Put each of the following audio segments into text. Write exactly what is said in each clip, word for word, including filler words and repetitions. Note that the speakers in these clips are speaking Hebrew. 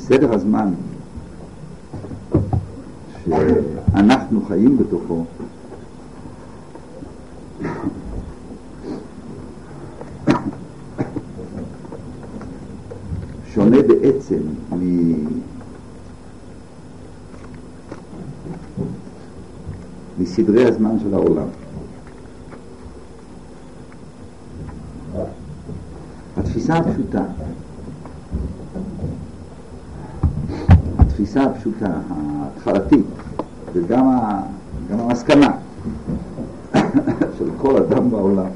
סדר הזמן שאנחנו חיים בתוכו שונה בעצם מ... מסדרי הזמן של העולם. התפיסה הפשוטה, התפיסה הפשוטה, ההתחלתית, וגם ה... גם המסקנה של כל אדם בעולם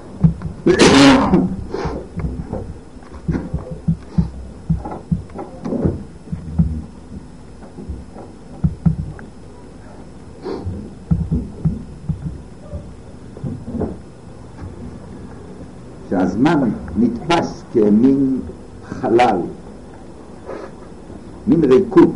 שהזמן נתפס כמין חלל, מין ריקוד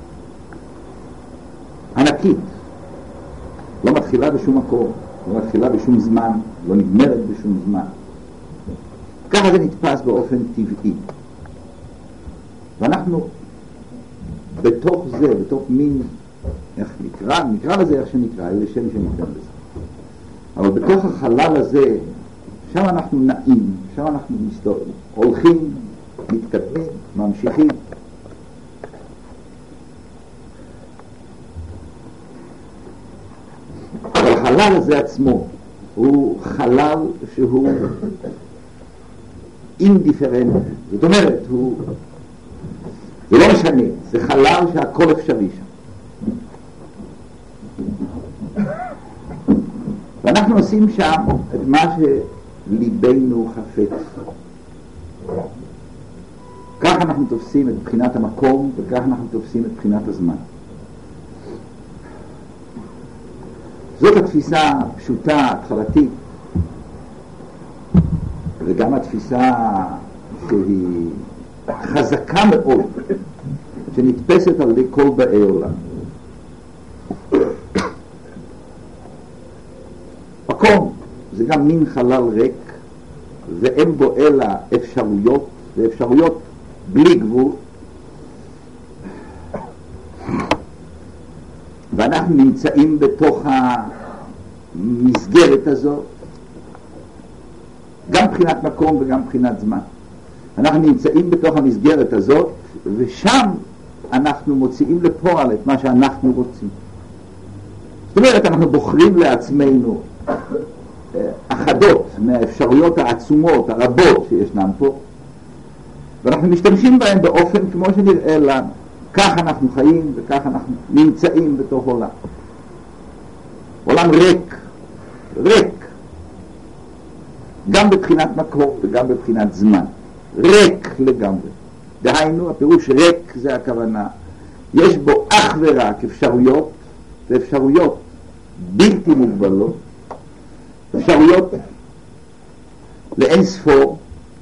ענקית, לא מתחילה בשום מקום, לא מתחילה בשום זמן, לא נגמרת בשום זמן. ככה זה נתפס באופן טבעי, ואנחנו בתוך זה, בתוך מין, איך נקרא, נקרא לזה איך שנקרא, איזה שם שניתן לזה, אבל בתוך החלל הזה שם אנחנו נעים, שם אנחנו מסתובבים, הולכים, מתקדמים, ממשיכים. החלל הזה עצמו הוא חלל שהוא אינדיפרנטי, זאת אומרת, הוא, זה לא משנה, זה חלל שהכל אפשרי שם. ואנחנו עושים שם את מה שליבנו חפץ. כך אנחנו תופסים את בחינת המקום, וכך אנחנו תופסים את בחינת הזמן. זאת התפיסה הפשוטה, התחלתית, וגם התפיסה שהיא חזקה מאוד, שנתפסת על ידי כל באי עולם. מקום זה גם מין חלל ריק, ואין בו אלא אפשרויות, ואפשרויות בלי גבול, ואנחנו נמצאים בתוך המסגרת הזאת, גם מבחינת מקום וגם מבחינת זמן. אנחנו נמצאים בתוך המסגרת הזאת, ושם אנחנו מוציאים לפועל את מה שאנחנו רוצים. זאת אומרת, אנחנו בוחרים לעצמנו אחדות מהאפשרויות העצומות, הרבות שישנם פה, ואנחנו משתמשים בהם באופן כמו שנראה לנו. כך אנחנו חיים וכך אנחנו נמצאים בתוך עולם. עולם ריק, ריק, גם בבחינת מקום וגם בבחינת זמן. ריק לגמרי. דהיינו, הפירוש ריק זה הכוונה. יש בו אך ורק אפשרויות, ואפשרויות בלתי מוגבלות, אפשרויות לאין ספור,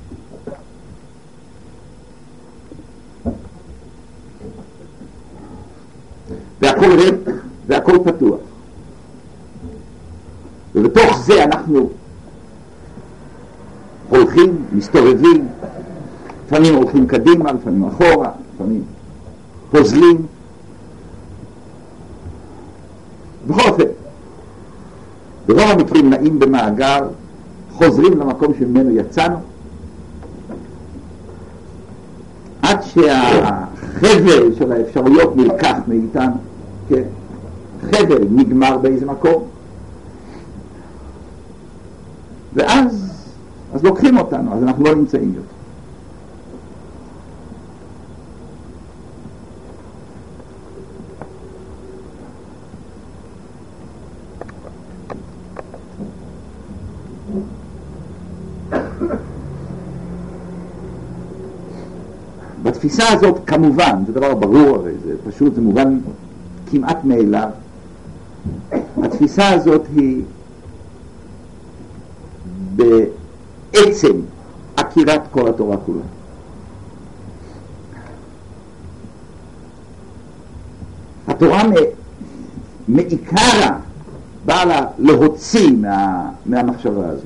והכל ריק והכל פתוח, ובתוך זה אנחנו הולכים, מסתובבים, לפעמים הולכים קדימה, לפעמים אחורה, לפעמים פוזלים. בכל אופן, ברוב המקרים נעים במעגל, חוזרים למקום שממנו יצאנו, עד שהחבל של האפשרויות נלקח מאיתנו, כן? חבל נגמר באיזה מקום, ואז אז לוקחים אותנו, אז אנחנו לא נמצאים יותר. בתפיסה הזאת כמובן, זה דבר ברור הרי, זה פשוט, זה מובן כמעט מאליו, התפיסה הזאת היא בעצם עקירת כל התורה כולה. התורה מעיקרה באה לה להוציא מה, מהמחשבה הזאת.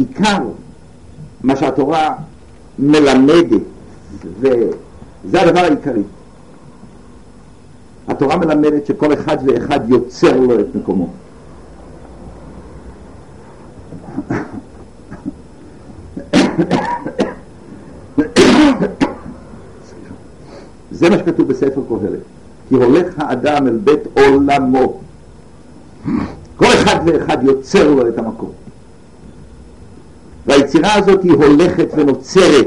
עיקר מה שהתורה מלמדת, וזה הדבר העיקרי. התורה מלמדת שכל אחד ואחד יוצר לו את מקומו. זה מה שכתוב בספר קהלת, כי הולך האדם אל בית עולמו. כל אחד ואחד יוצר לו את המקום, והיצירה הזאת היא הולכת ונוצרת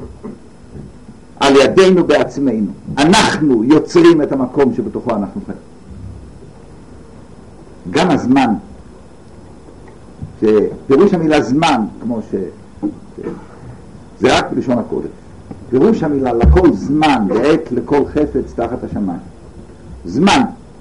על ידינו בעצמנו. אנחנו יוצרים את המקום שבתוכו אנחנו חיים. גם הזמן, שפירוש המילה זמן, כמו ש... זה רק בלשון הקודש, פירוש המילה לכל זמן ועת לכל חפץ תחת השמיים. זמן,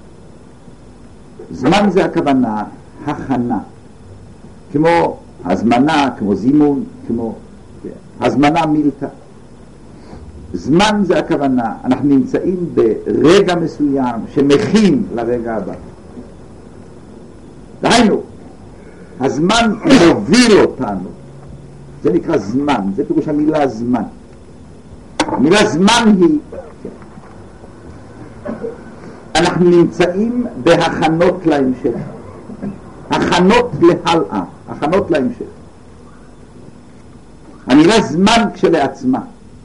זמן זה הכוונה הכנה, כמו הזמנה, כמו זימון, כמו הזמנה מילתא. זמן זה הכוונה, אנחנו נמצאים ברגע מסוים שמכין לרגע הבא. דהיינו, הזמן מוביל אותנו, זה נקרא זמן, זה פירוש המילה זמן. המילה זמן היא, אנחנו נמצאים בהכנות להמשך, הכנות להלאה, הכנות להמשך. המילה זמן כשלעצמה,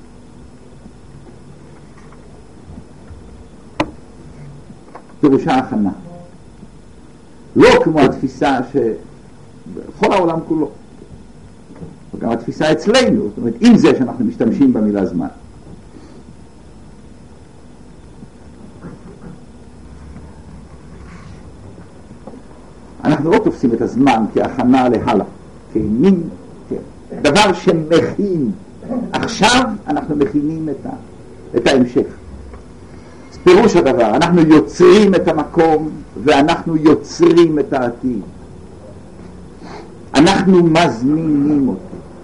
פירושה הכנה. לא כמו התפיסה שבכל העולם כולו, וגם התפיסה אצלנו, זאת אומרת, עם זה שאנחנו משתמשים במילה זמן. אנחנו לא תופסים את הזמן כהכנה להלאה, כמין, דבר שמכין. עכשיו אנחנו מכינים את, ה, את ההמשך. פירוש הדבר, אנחנו יוצרים את המקום ואנחנו יוצרים את העתיד. אנחנו מזמינים אותו.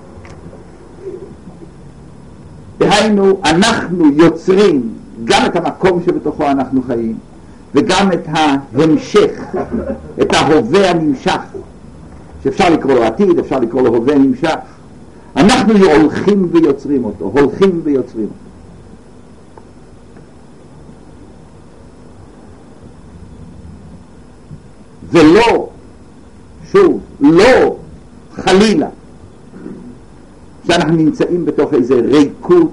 דהיינו, אנחנו יוצרים גם את המקום שבתוכו אנחנו חיים, וגם את ההמשך, את ההווה הנמשך, שאפשר לקרוא לו עתיד, אפשר לקרוא לו הווה נמשך. אנחנו הולכים ויוצרים אותו, הולכים ויוצרים אותו. ולא, שוב, לא חלילה שאנחנו נמצאים בתוך איזה ריקות,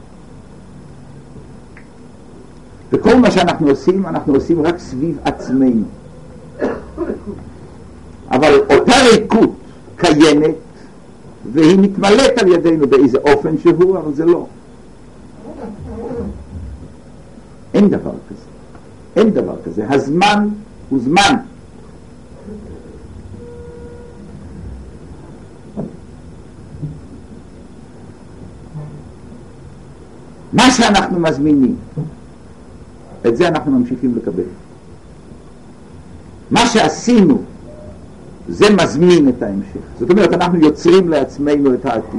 וכל מה שאנחנו עושים, אנחנו עושים רק סביב עצמנו. אבל אותה ריקות קיימת, והיא מתמלאת על ידינו באיזה אופן שהוא, אבל זה לא. אין דבר כזה. אין דבר כזה. הזמן הוא זמן. מה שאנחנו מזמינים, את זה אנחנו ממשיכים לקבל. מה שעשינו, זה מזמין את ההמשך. זאת אומרת, אנחנו יוצרים לעצמנו את העתיד.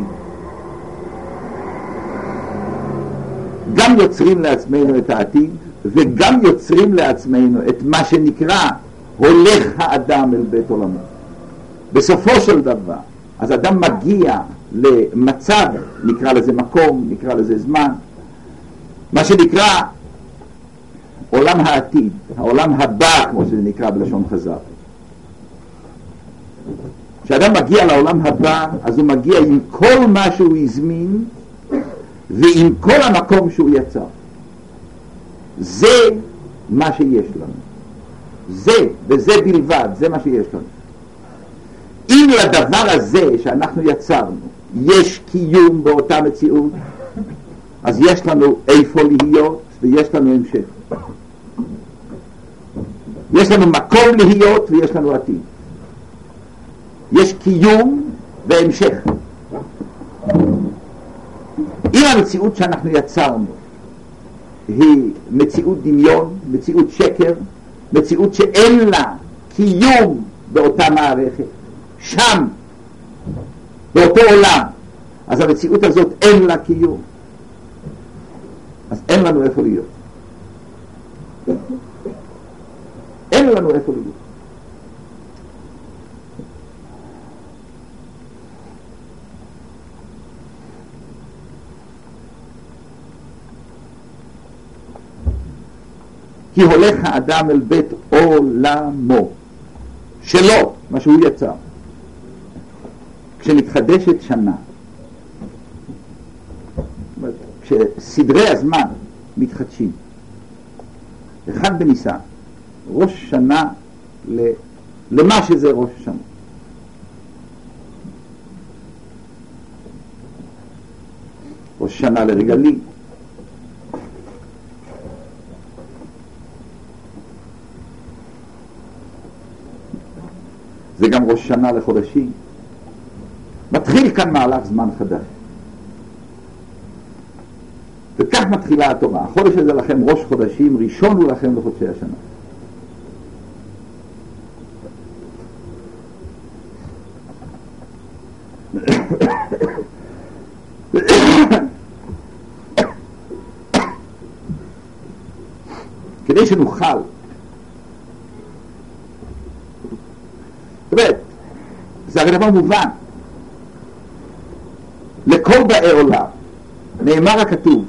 גם יוצרים לעצמנו את העתיד, וגם יוצרים לעצמנו את מה שנקרא הולך האדם אל בית עולמו. בסופו של דבר, אז אדם מגיע למצב, נקרא לזה מקום, נקרא לזה זמן, מה שנקרא עולם העתיד, העולם הבא, כמו שזה נקרא בלשון חז"ל. כשאדם מגיע לעולם הבא, אז הוא מגיע עם כל מה שהוא הזמין ועם כל המקום שהוא יצר. זה מה שיש לנו. זה, וזה בלבד, זה מה שיש לנו. אם לדבר הזה שאנחנו יצרנו יש קיום באותה מציאות, אז יש לנו איפה להיות ויש לנו המשך. יש לנו מקום להיות ויש לנו עתיד. יש קיום והמשך. אם המציאות שאנחנו יצרנו היא מציאות דמיון, מציאות שקר, מציאות שאין לה קיום באותה מערכת, שם, באותו עולם, אז המציאות הזאת אין לה קיום. אז אין לנו איפה להיות. אין לנו איפה להיות. כי הולך האדם אל בית עולמו, שלו, מה שהוא יצר. כשמתחדשת שנה, כשסדרי הזמן מתחדשים, אחד בניסן, ראש שנה למה שזה ראש שנה. ראש שנה לרגלים, זה גם ראש שנה לחודשים. מתחיל כאן מהלך זמן חדש, וכך מתחילה התורה. החודש הזה לכם ראש חודשים, ראשון הוא לכם לחודשי השנה. כדי שנוכל, זאת אומרת, זה הרי דבר מובן, לכל באי עולם נאמר הכתוב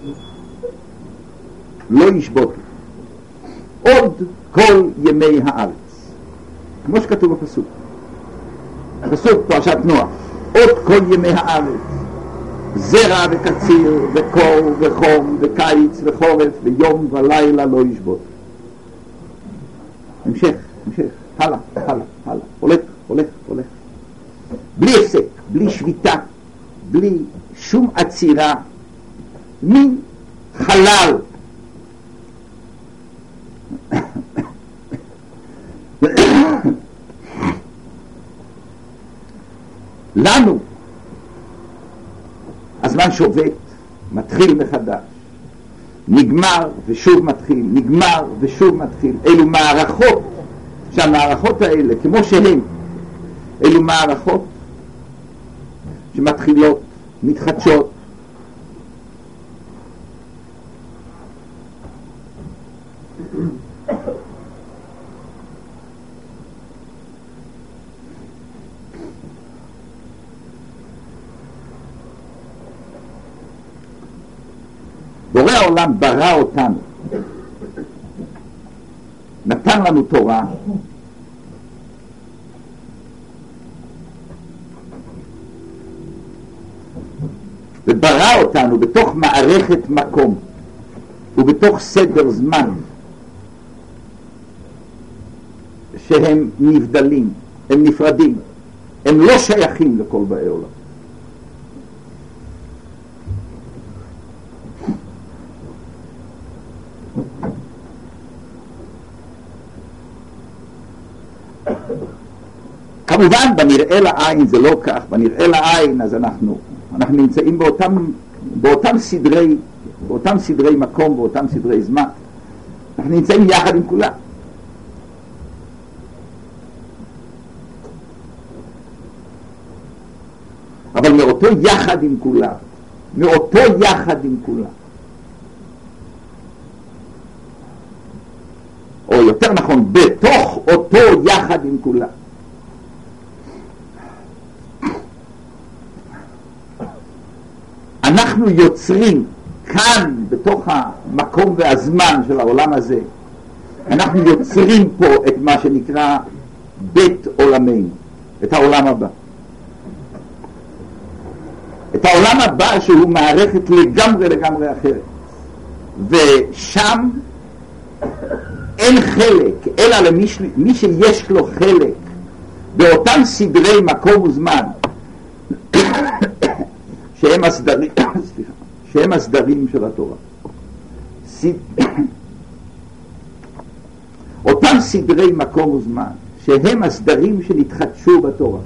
לא ישבות עוד כל ימי הארץ, כמו שכתוב בפסוק, הפסוק פרשת נוח, עוד כל ימי הארץ, זרע וקציר וקור וחום וקיץ וחורף ויום ולילה לא ישבות. המשך, המשך, הלאה, הלאה, הלאה, הולך, הולך, הולך, בלי הפסק, בלי שביתה, בלי שום עצירה, מין חלל. לנו הזמן שובת, מתחיל מחדש, נגמר ושוב מתחיל, נגמר ושוב מתחיל. אלו מערכות, שהמערכות האלה כמו שהן, אלו מערכות שמתחילות, מתחדשות, בורא העולם ברא אותנו, נתן לנו תורה, וברא אותנו בתוך מערכת מקום ובתוך סדר זמן שהם נבדלים, הם נפרדים, הם לא שייכים לכל באי עולם. כמובן בנראה לעין זה לא כך, בנראה לעין אז אנחנו אנחנו נמצאים באותם באותם סדרי באותם סדרי מקום, באותם סדרי זמן, אנחנו נמצאים יחד עם כולם, אבל מאותו יחד עם כולם, מאותו יחד עם כולם, או יותר נכון בתוך אותו יחד עם כולם, אנחנו יוצרים כאן בתוך המקום והזמן של העולם הזה, אנחנו יוצרים פה את מה שנקרא בית עולמנו, את העולם הבא, את העולם הבא שהוא מערכת לגמרי לגמרי אחרת, ושם אין חלק אלא למי מי שיש לו חלק באותם סדרי מקום וזמן שהם הסדרים, סליחה, שהם הסדרים של התורה. אותם סדרי מקום וזמן שהם הסדרים שנתחדשו בתורה.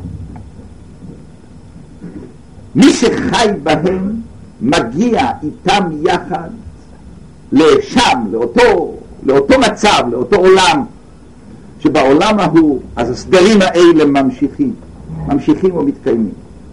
מי שחי בהם מגיע איתם יחד לשם, לאותו, לאותו מצב, לאותו עולם, שבעולם ההוא אז הסדרים האלה ממשיכים, ממשיכים ומתקיימים.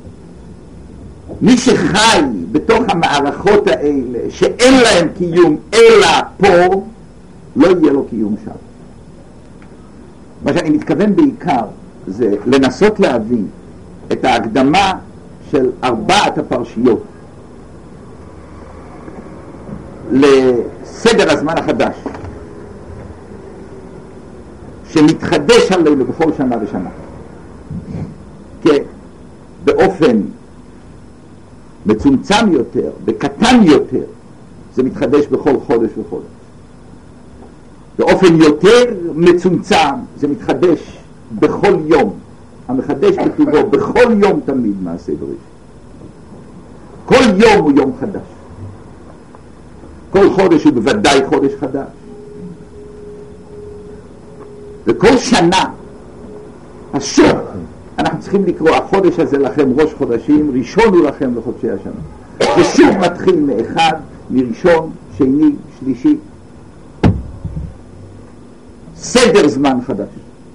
מי שחי בתוך המערכות האלה שאין להם קיום אלא פה, לא יהיה לו קיום שם. מה שאני מתכוון בעיקר זה לנסות להבין את ההקדמה של ארבעת הפרשיות לסדר הזמן החדש, שמתחדש עלינו בכל שנה ושנה. כן, באופן מצומצם יותר, בקטן יותר, זה מתחדש בכל חודש וחודש. באופן יותר מצומצם זה מתחדש בכל יום. המחדש בטובו בכל יום תמיד מעשה בראשית. כל יום הוא יום חדש. כל חודש הוא בוודאי חודש חדש. וכל שנה, השוב, אנחנו צריכים לקרוא, החודש הזה לכם ראש חודשים, ראשון הוא לכם לחודשי השנה. ושוב מתחיל מאחד, מראשון, שני, שלישי. סדר זמן חדש.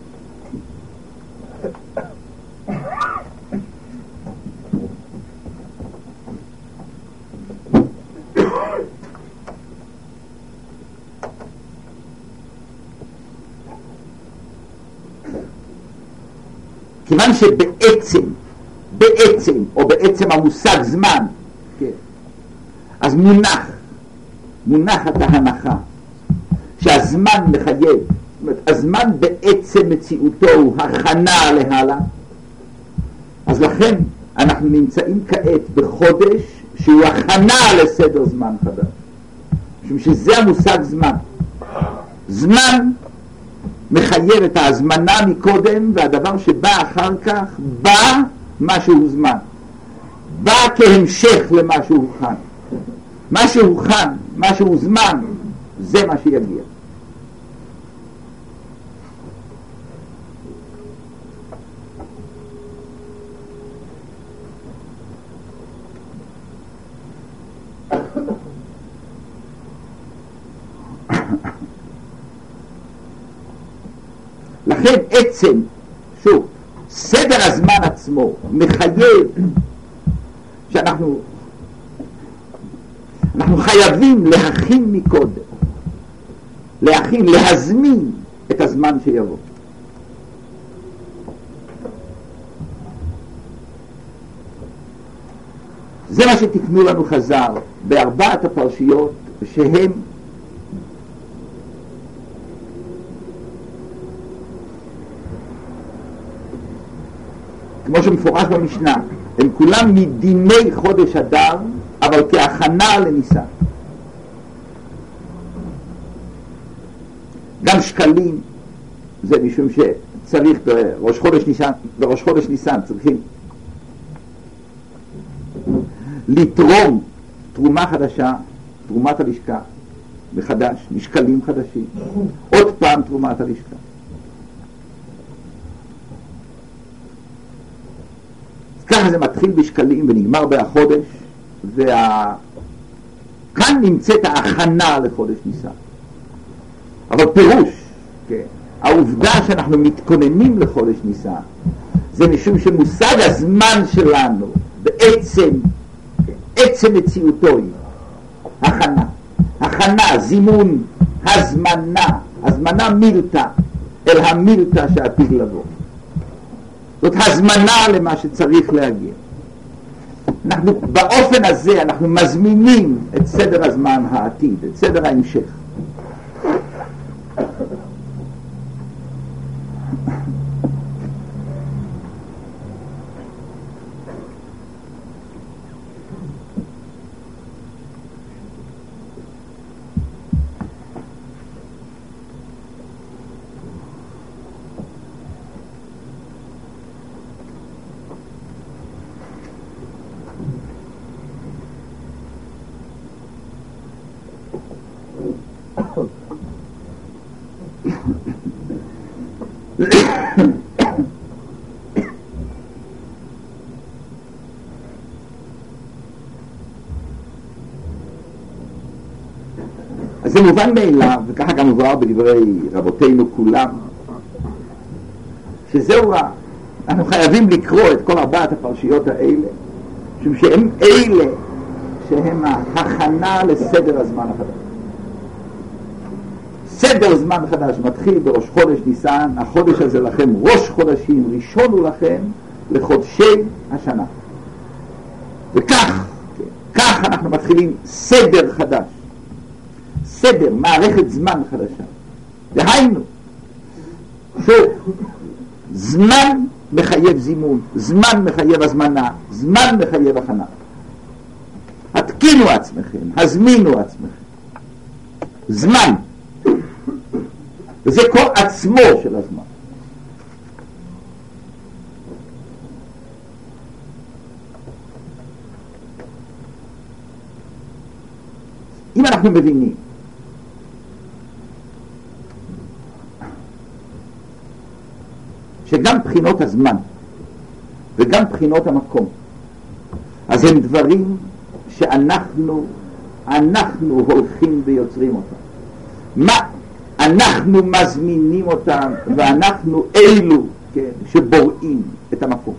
כיוון שבעצם, בעצם, או בעצם המושג זמן, כן, אז מונח, מונחת ההנחה, שהזמן מחייב, זאת אומרת, הזמן בעצם מציאותו הוא הכנה להלאה, אז לכן אנחנו נמצאים כעת בחודש שהוא הכנה לסדר זמן חדש, משום שזה המושג זמן. זמן מחייב את ההזמנה מקודם, והדבר שבא אחר כך בא מה שהוא זמן, בא כהמשך למה שהוכן. מה שהוכן, מה שהוא זמן, זה מה שיגיע. לכן עצם, שוב, סדר הזמן עצמו מחייב שאנחנו אנחנו חייבים להכין מקודם, להכין, להזמין את הזמן שיבוא. זה מה שתקנו לנו חז"ל בארבעת הפרשיות, שהם כמו שמפורש במשנה, הם כולם מדיני חודש אדר, אבל כהכנה לניסן. גם שקלים, זה משום שצריך בראש חודש ניסן, בראש חודש ניסן צריכים לתרום תרומה חדשה, תרומת הלשכה מחדש, משקלים חדשים, עוד פעם תרומת הלשכה. ככה זה מתחיל בשקלים ונגמר בחודש, וכאן וה... נמצאת ההכנה לחודש ניסן. אבל פירוש, כן, העובדה שאנחנו מתכוננים לחודש ניסן, זה משום שמושג הזמן שלנו בעצם, כן, עצם מציאותו היא הכנה. הכנה, זימון, הזמנה, הזמנה מילתא, אל המילתא שעתיד לבוא. זאת הזמנה למה שצריך להגיע. אנחנו, באופן הזה אנחנו מזמינים את סדר הזמן העתיד, את סדר ההמשך. אז זה מובן מאליו, וככה גם מובן בדברי רבותינו כולם, שזהו, אנחנו חייבים לקרוא את כל ארבעת הפרשיות האלה, משום שהם אלה שהם ההכנה לסדר הזמן החדש. סדר זמן חדש מתחיל בראש חודש ניסן, החודש הזה לכם ראש חודשים, ראשון הוא לכם לחודשי השנה. וכך, כך אנחנו מתחילים סדר חדש. סדר, מערכת זמן חדשה. דהיינו, אותו זמן מחייב זימון, זמן מחייב הזמנה, זמן מחייב הכנה. התקינו עצמכם, הזמינו עצמכם. זמן. וזה כל עצמו של הזמן. אם אנחנו מבינים שגם בחינות הזמן וגם בחינות המקום, אז הם דברים שאנחנו אנחנו הולכים ויוצרים אותם. מה? אנחנו מזמינים אותם, ואנחנו אלו, כן, שבוראים את המקום.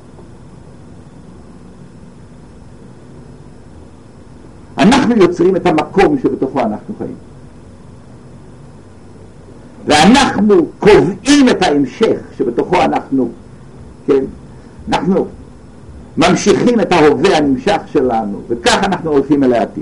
אנחנו יוצרים את המקום שבתוכו אנחנו חיים. ואנחנו קובעים את ההמשך שבתוכו אנחנו, כן, אנחנו ממשיכים את ההווה הנמשך שלנו, וכך אנחנו הולכים אל העתיד.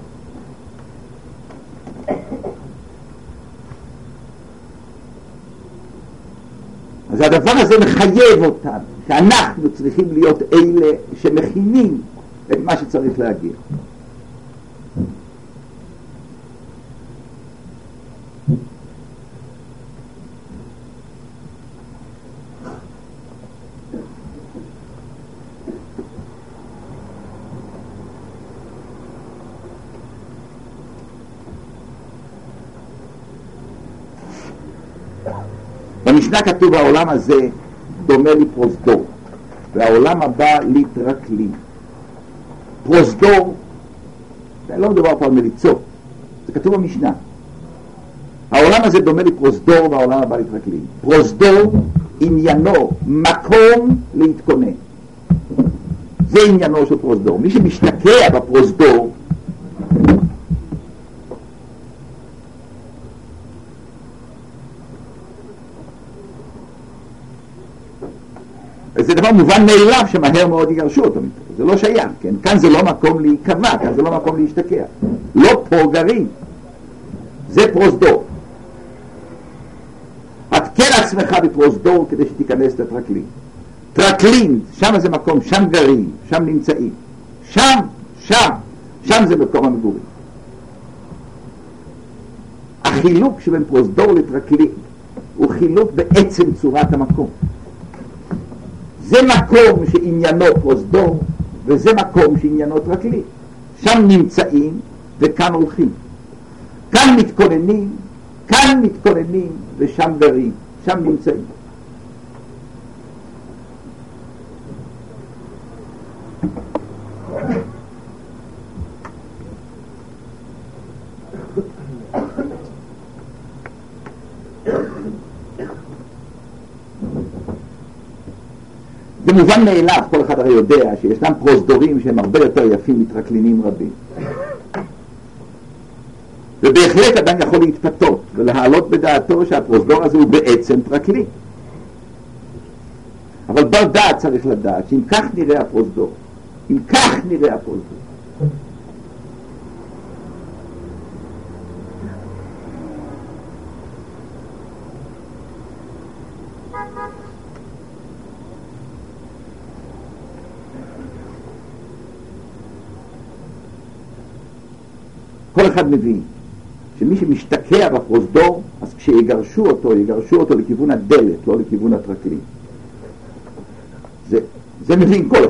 אז הדבר הזה מחייב אותנו, שאנחנו צריכים להיות אלה שמכינים את מה שצריך להגיע. במשנה כתוב העולם הזה דומה לי פרוזדור, והעולם הבא ליטרקלי. פרוזדור, זה לא מדובר פה על מליצות, זה כתוב במשנה. העולם הזה דומה לי פרוזדור והעולם הבא ליטרקלי. פרוזדור עניינו מקום להתכונן, זה עניינו של פרוזדור. מי שמשתקע בפרוזדור זה דבר מובן מאליו שמהר מאוד יגרשו אותו מפה. זה לא שייך, כן? כאן זה לא מקום להיקבע, כאן זה לא מקום להשתקע. לא פה גרים. זה פרוזדור. התקן עצמך בפרוזדור כדי שתיכנס לטרקלין. טרקלין, שם זה מקום, שם גרים, שם נמצאים. שם, שם, שם זה מקום המגורים. החילוק שבין פרוזדור לטרקלין הוא חילוק בעצם צורת המקום. זה מקום שעניינו פרוזדור, וזה מקום שעניינו טרקלין. שם נמצאים וכאן הולכים. כאן מתכוננים, כאן מתכוננים ושם גרים, שם נמצאים. זה מובן מאליו, כל אחד הרי יודע שישנם פרוזדורים שהם הרבה יותר יפים מטרקלינים רבים. ובהחלט אדם יכול להתפתות ולהעלות בדעתו שהפרוזדור הזה הוא בעצם טרקלין. אבל בר דעת צריך לדעת שאם כך נראה הפרוזדור, אם כך נראה הפרוזדור, כל אחד מבין שמי שמשתקע בפרוזדור, אז כשיגרשו אותו, יגרשו אותו לכיוון הדלת, לא לכיוון הטרקלין. זה, זה מבין כל אחד.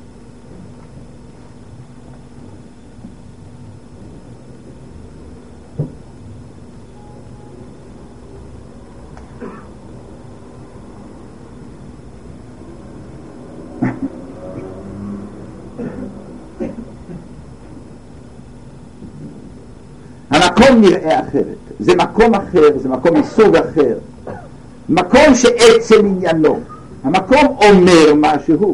המקום נראה אחרת, זה מקום אחר, זה מקום מסוג אחר, מקום שעצם עניינו, המקום אומר משהו.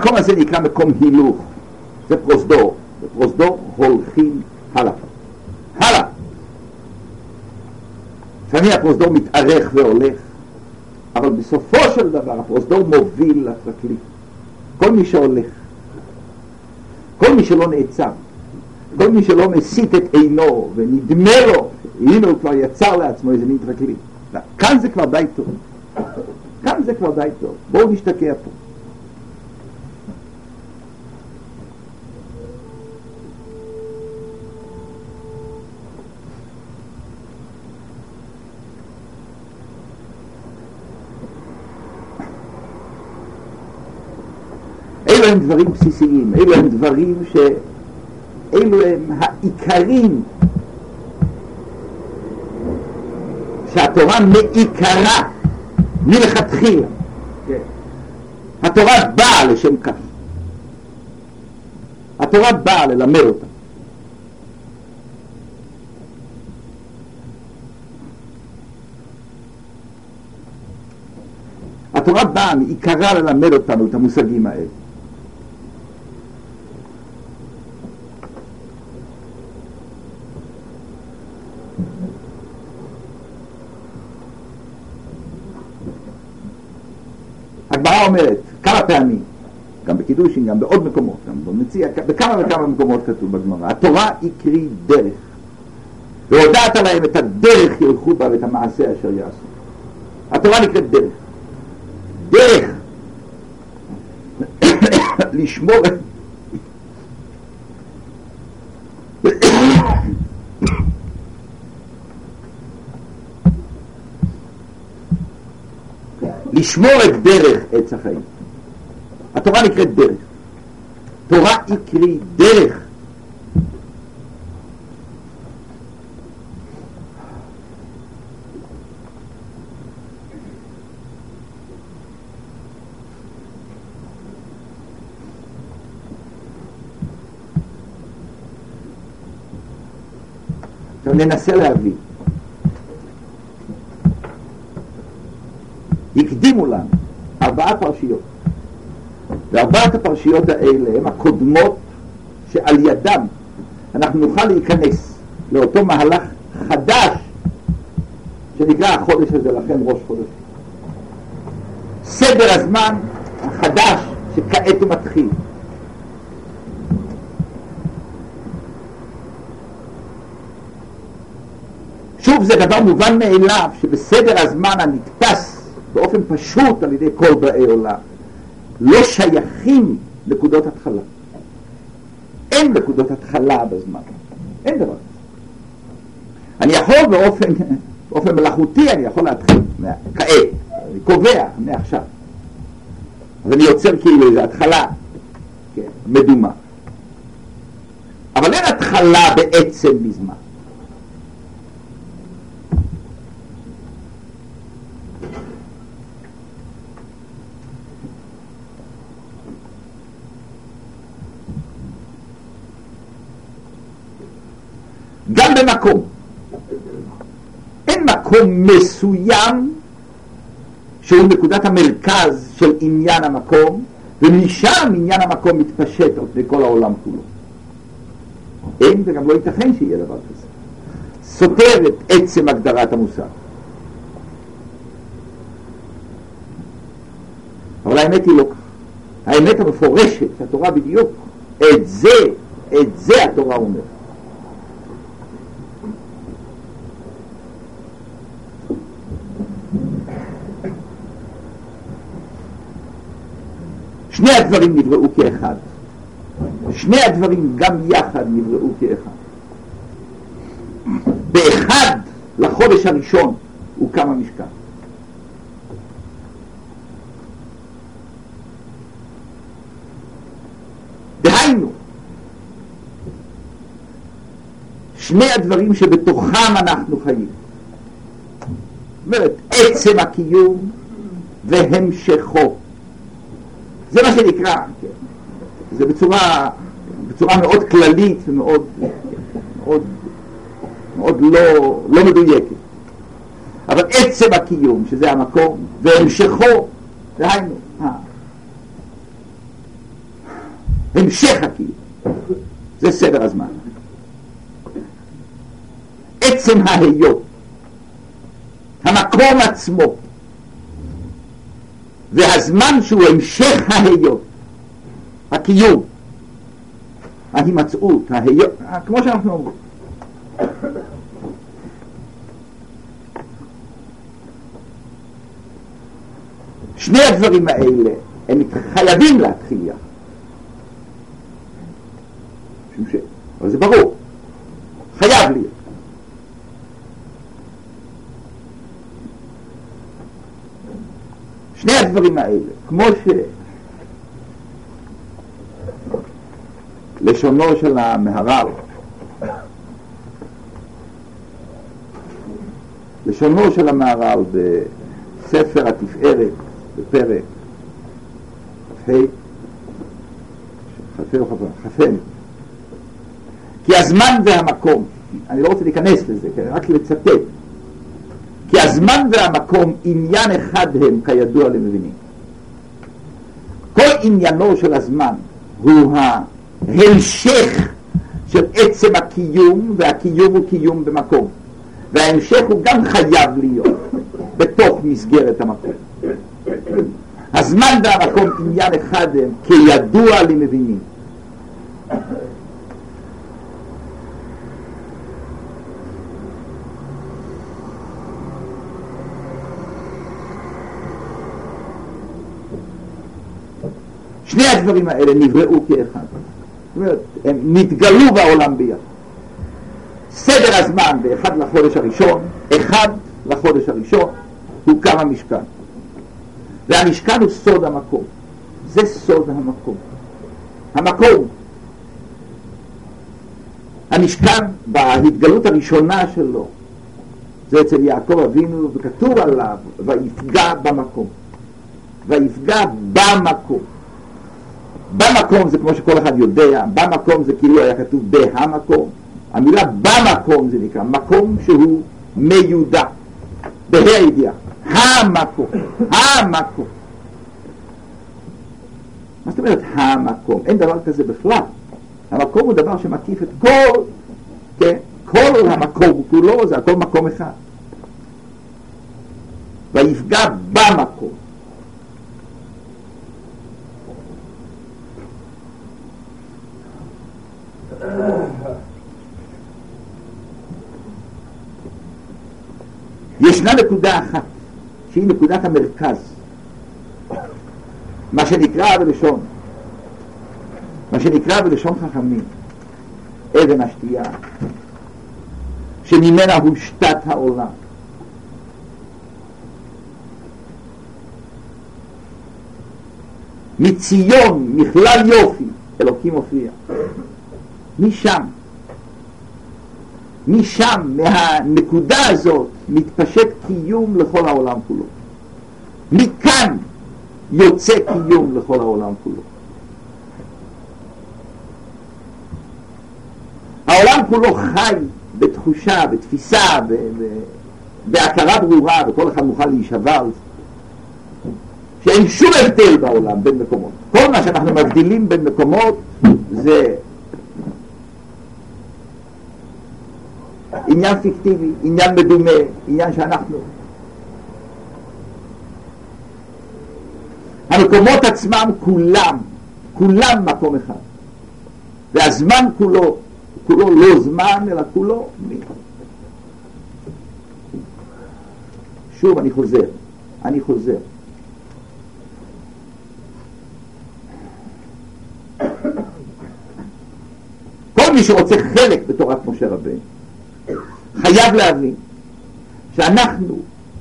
המקום הזה נקרא מקום הילוך, זה פרוזדור, בפרוזדור הולכים הלאה, הלאה. לפעמים הפרוזדור מתארך והולך, אבל בסופו של דבר הפרוזדור מוביל לטרקלית. כל מי שהולך, כל מי שלא נעצר, כל מי שלא מסית את עינו ונדמה לו, הנה הוא כבר יצר לעצמו איזה מין טרקלית. כאן זה כבר די טוב, כאן זה כבר די טוב, בואו נשתקע פה. אלו הם דברים בסיסיים, אלו הם דברים ש... אלו הם העיקרים שהתורה מעיקרה מלכתחילה. התורה באה לשם כך. התורה באה ללמד אותה. התורה באה מעיקרה ללמד אותנו את המושגים האלה. הגמרא אומרת כמה פעמים, גם בקידושין, גם בעוד מקומות, גם במציע, בכמה וכמה מקומות כתוב בגמרא, התורה היא קרי דרך, והודעת להם את הדרך ילכו בה ואת המעשה אשר יעשו. התורה נקראת דרך. דרך לשמור לשמור את דרך עץ החיים. התורה נקראת דרך. תורה היא קרי דרך. עכשיו ננסה להבין. הקדימו לנו ארבעה פרשיות, וארבעת הפרשיות האלה הם הקודמות שעל ידם אנחנו נוכל להיכנס לאותו מהלך חדש שנקרא החודש הזה, לכן ראש חודש. סדר הזמן החדש שכעת הוא מתחיל. שוב, זה דבר מובן מאליו שבסדר הזמן הנתפס באופן פשוט על ידי כל באי עולם לא שייכים נקודות התחלה. אין נקודות התחלה בזמן, אין דבר. אני יכול באופן, באופן מלאכותי אני יכול להתחיל כעת, אני קובע מעכשיו, אז אני יוצר כאילו איזו התחלה, כן, מדומה, אבל אין התחלה בעצם בזמן. גם במקום אין מקום מסוים שהוא נקודת המרכז של עניין המקום, ומשם עניין המקום מתפשט על פני כל העולם כולו. אין וגם לא ייתכן שיהיה דבר כזה. סותר את עצם הגדרת המושג. אבל האמת היא לא כך. האמת המפורשת שהתורה בדיוק את זה, את זה התורה אומרת. שני הדברים נבראו כאחד. שני הדברים גם יחד נבראו כאחד. באחד לחודש הראשון הוא קם המשכן. דהיינו, שני הדברים שבתוכם אנחנו חיים. זאת אומרת, עצם הקיום והמשכו. זה מה שנקרא, כן. זה בצורה, בצורה מאוד כללית ומאוד מאוד, מאוד לא, לא מדויקת. אבל עצם הקיום, שזה המקום, והמשכו, דהיינו, המשך הקיום. זה סדר הזמן. עצם ההיות, המקום עצמו, והזמן שהוא המשך ההיות, הקיום, ההימצאות, ההיות, כמו שאנחנו אומרים. שני הדברים האלה הם חייבים להתחיל יחד. ש... אבל זה ברור, חייב להיות. שני הדברים האלה, כמו שלשונו של המהר"ל, לשונו של המהר"ל בספר התפארת, בפרק ח"ה, ח"ה או ח"פ, כי הזמן והמקום, אני לא רוצה להיכנס לזה, רק לצטט, כי הזמן והמקום עניין אחד הם כידוע למבינים. כל עניינו של הזמן הוא ההמשך של עצם הקיום, והקיום הוא קיום במקום, וההמשך הוא גם חייב להיות בתוך מסגרת המקום. הזמן והמקום עניין אחד הם כידוע למבינים. שני הדברים האלה נבראו כאחד. זאת אומרת, הם נתגלו בעולם ביחד. סדר הזמן באחד לחודש הראשון, אחד לחודש הראשון, הוא קם המשכן. והמשכן הוא סוד המקום. זה סוד המקום. המקום. המשכן בהתגלות הראשונה שלו, זה אצל יעקב אבינו, וכתוב עליו, ויפגע במקום. ויפגע במקום. במקום זה כמו שכל אחד יודע, במקום זה כאילו היה כתוב בהמקום. המילה במקום זה נקרא מקום שהוא מיודע, בהידיעה, המקום, המקום. מה זאת אומרת המקום? אין דבר כזה בכלל. המקום הוא דבר שמקיף את כל, כן, כל המקום כולו, זה הכל מקום אחד. ויפגע במקום. ישנה נקודה אחת שהיא נקודת המרכז, מה שנקרא בלשון מה שנקרא בלשון חכמים אבן השתייה, שממנה הושתת העולם. מציון, מכלל יופי, אלוקים הופיע. משם משם, מהנקודה הזאת, מתפשט קיום לכל העולם כולו. מכאן יוצא קיום לכל העולם כולו. העולם כולו חי בתחושה, בתפיסה, ב- ב- בהכרה ברורה, וכל אחד מוכן להישבע על זה, שאין שום הבדל בעולם בין מקומות. כל מה שאנחנו מבדילים בין מקומות זה עניין פיקטיבי, עניין מדומה, עניין שאנחנו. המקומות עצמם כולם, כולם מקום אחד. והזמן כולו, כולו לא זמן, אלא כולו מי. שוב אני חוזר, אני חוזר. כל מי שרוצה חלק בתורת משה רבנו, חייב להבין שאנחנו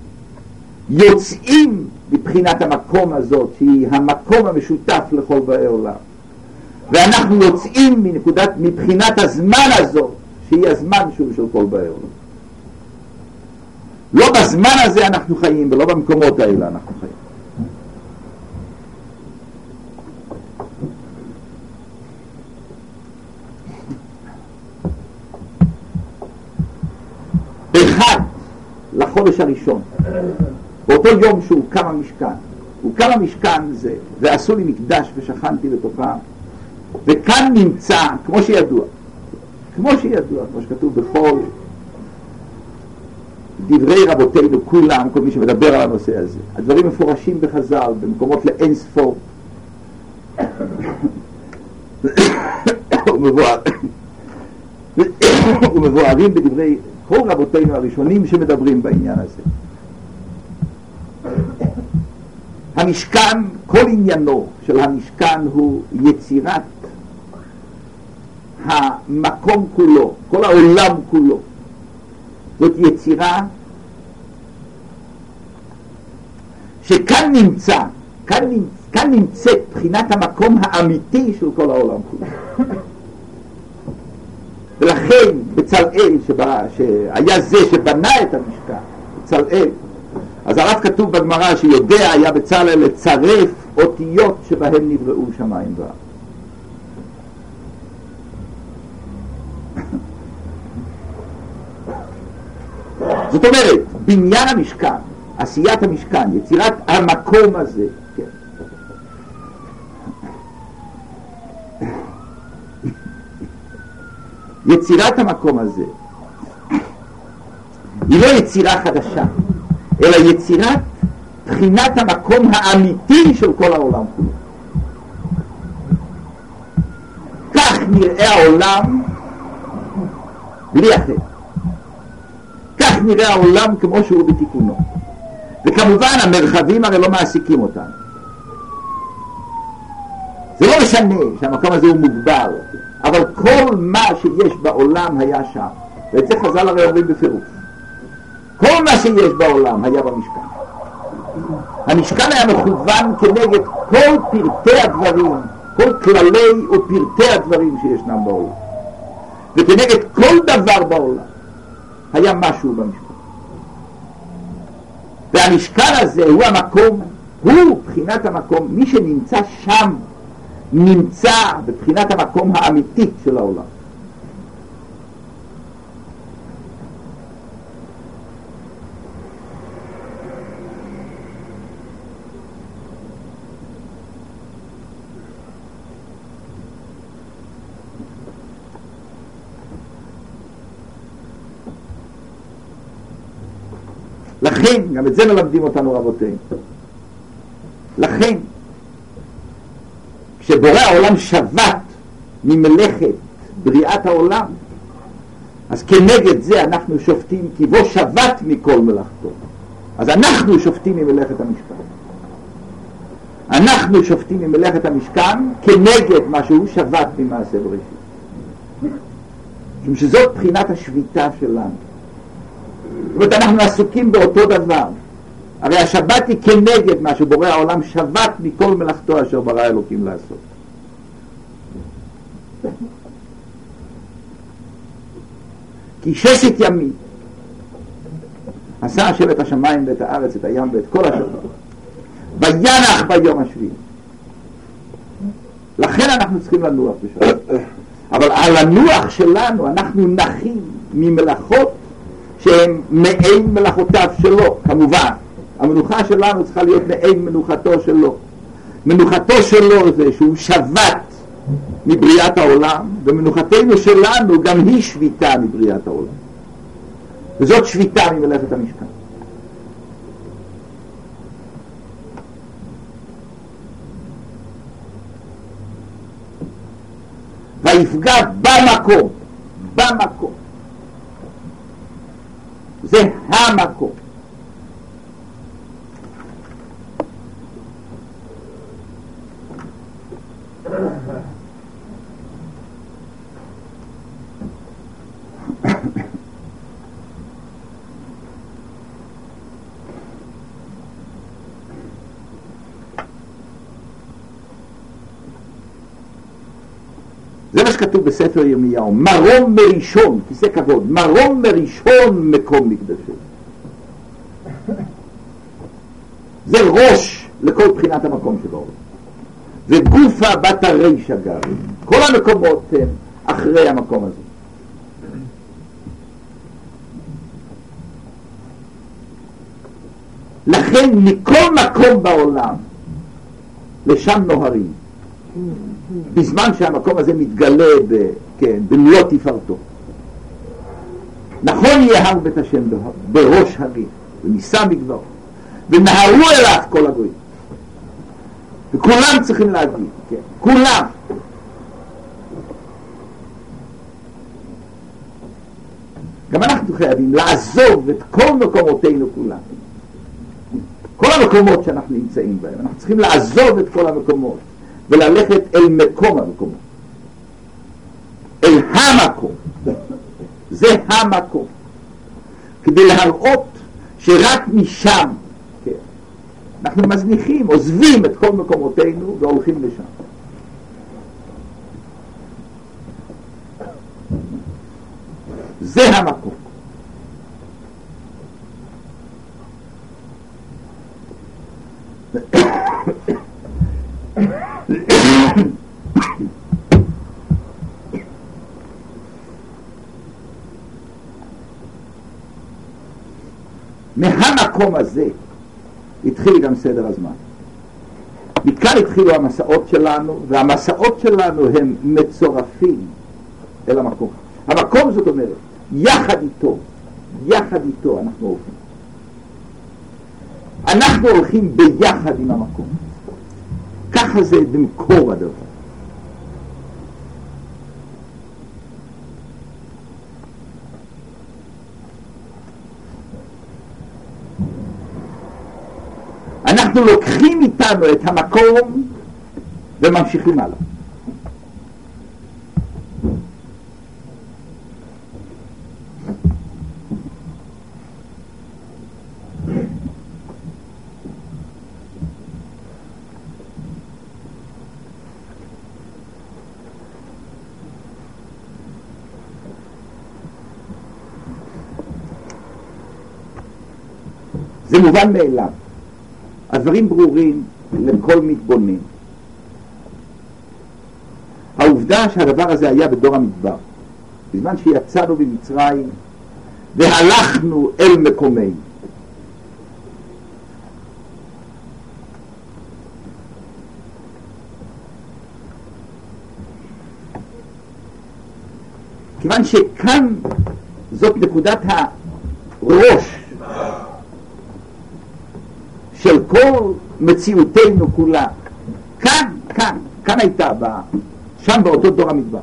יוצאים מבחינת המקום הזאת, שהיא המקום המשותף לכל באי עולם, ואנחנו יוצאים מנקודת, מבחינת הזמן הזאת, שהיא הזמן שהוא של כל באי עולם. לא בזמן הזה אנחנו חיים, ולא במקומות האלה אנחנו חיים. באחד לחודש הראשון, באותו יום שהוא קם המשכן, הוא קם המשכן זה, ועשו לי מקדש ושכנתי בתוכה, וכאן נמצא, כמו שידוע, כמו שידוע, כמו שכתוב בכל דברי רבותינו כולם, כל מי שמדבר על הנושא הזה, הדברים מפורשים בחז"ל במקומות לאין ספור ומבוארים בדברי כל רבותינו הראשונים שמדברים בעניין הזה. המשכן, כל עניינו של המשכן הוא יצירת המקום כולו, כל העולם כולו. זאת יצירה שכאן נמצא, כאן, כאן נמצאת בחינת המקום האמיתי של כל העולם כולו. ולכן בצלאל שבא, שהיה זה שבנה את המשכן, בצלאל, אז הרב כתוב בגמרא שיודע היה בצלאל לצרף אותיות שבהם נבראו שמיים וארץ. זאת אומרת, בניין המשכן, עשיית המשכן, יצירת המקום הזה, כן. יצירת המקום הזה היא לא יצירה חדשה, אלא יצירת בחינת המקום האמיתי של כל העולם כולו. כך נראה העולם בלי אחר. כך נראה העולם כמו שהוא בתיקונו. וכמובן המרחבים הרי לא מעסיקים אותנו. זה לא משנה שהמקום הזה הוא מוגבל, אבל כל מה שיש בעולם היה שם. ואת זה חז"ל הרי אומרים בפירוש. כל מה שיש בעולם היה במשכן. המשכן היה מכוון כנגד כל פרטי הדברים, כל כללי ופרטי הדברים שישנם בעולם. וכנגד כל דבר בעולם היה משהו במשכן. והמשכן הזה הוא המקום, הוא בחינת המקום, מי שנמצא שם נמצא בבחינת המקום האמיתי של העולם. לכן, גם את זה מלמדים אותנו רבותינו. לכן, כשבורא העולם שבת ממלאכת בריאת העולם, אז כנגד זה אנחנו שופטים כי בו שבת מכל מלאכתו. אז אנחנו שופטים ממלאכת המשכן. אנחנו שופטים ממלאכת המשכן כנגד מה שהוא שבת ממעשה בראשית. משום שזאת בחינת השביתה שלנו. זאת אומרת, אנחנו עסוקים באותו דבר. הרי השבת היא כנגד מה שבורא העולם שבת מכל מלאכתו אשר ברא אלוקים לעשות. כי ששת ימים עשה השם את השמיים ואת הארץ, את הים ואת כל השבת, וינח ביום השביעי. לכן אנחנו צריכים לנוח בשבת. אבל על הנוח שלנו אנחנו נחים ממלאכות שהן מעין מלאכותיו שלו. כמובן המנוחה שלנו צריכה להיות מעין מנוחתו שלו. מנוחתו שלו זה שהוא שבת מבריאת העולם, ומנוחתנו שלנו גם היא שביתה מבריאת העולם, וזאת שביתה ממלאכת המשכן. ויפגע במקום, במקום זה המקום. זה מה שכתוב בספר ירמיהו, מרום מראשון, כיסא כבוד, מרום מראשון מקום מקדשו. זה ראש לכל בחינת המקום שבו. זה גופה בת הריש אגב. כל המקומות הם אחרי המקום הזה. לכן מכל מקום בעולם לשם נוהרים. בזמן שהמקום הזה מתגלה ב, כן, במלוא תפארתו. נכון יהיה הר בית השם בראש הרים, ונישא מגברו, ונהרו אליו כל הגויים. וכולם צריכים להגיד, כן, כולם. גם אנחנו חייבים לעזוב את כל מקומותינו כולם. כל המקומות שאנחנו נמצאים בהם, אנחנו צריכים לעזוב את כל המקומות וללכת אל מקום המקומות. אל המקום. זה המקום. כדי להראות שרק משם, כן, אנחנו מזניחים, עוזבים את כל מקומותינו והולכים לשם. זה המקום. מהמקום הזה התחיל גם סדר הזמן. מכאן התחילו המסעות שלנו, והמסעות שלנו הם מצורפים אל המקום. המקום, זאת אומרת, יחד איתו, יחד איתו אנחנו הולכים. אנחנו הולכים ביחד עם המקום. ככה זה במקור הדבר. אנחנו לוקחים איתנו את המקום וממשיכים הלאה. זה מובן מאליו. הדברים ברורים לכל מתבונן. העובדה שהדבר הזה היה בדור המדבר, בזמן שיצאנו במצרים והלכנו אל מקומי. כיוון שכאן זאת נקודת הראש של כל מציאותנו כולה. כאן, כאן, כאן הייתה, בה, שם באותו דור המדבר.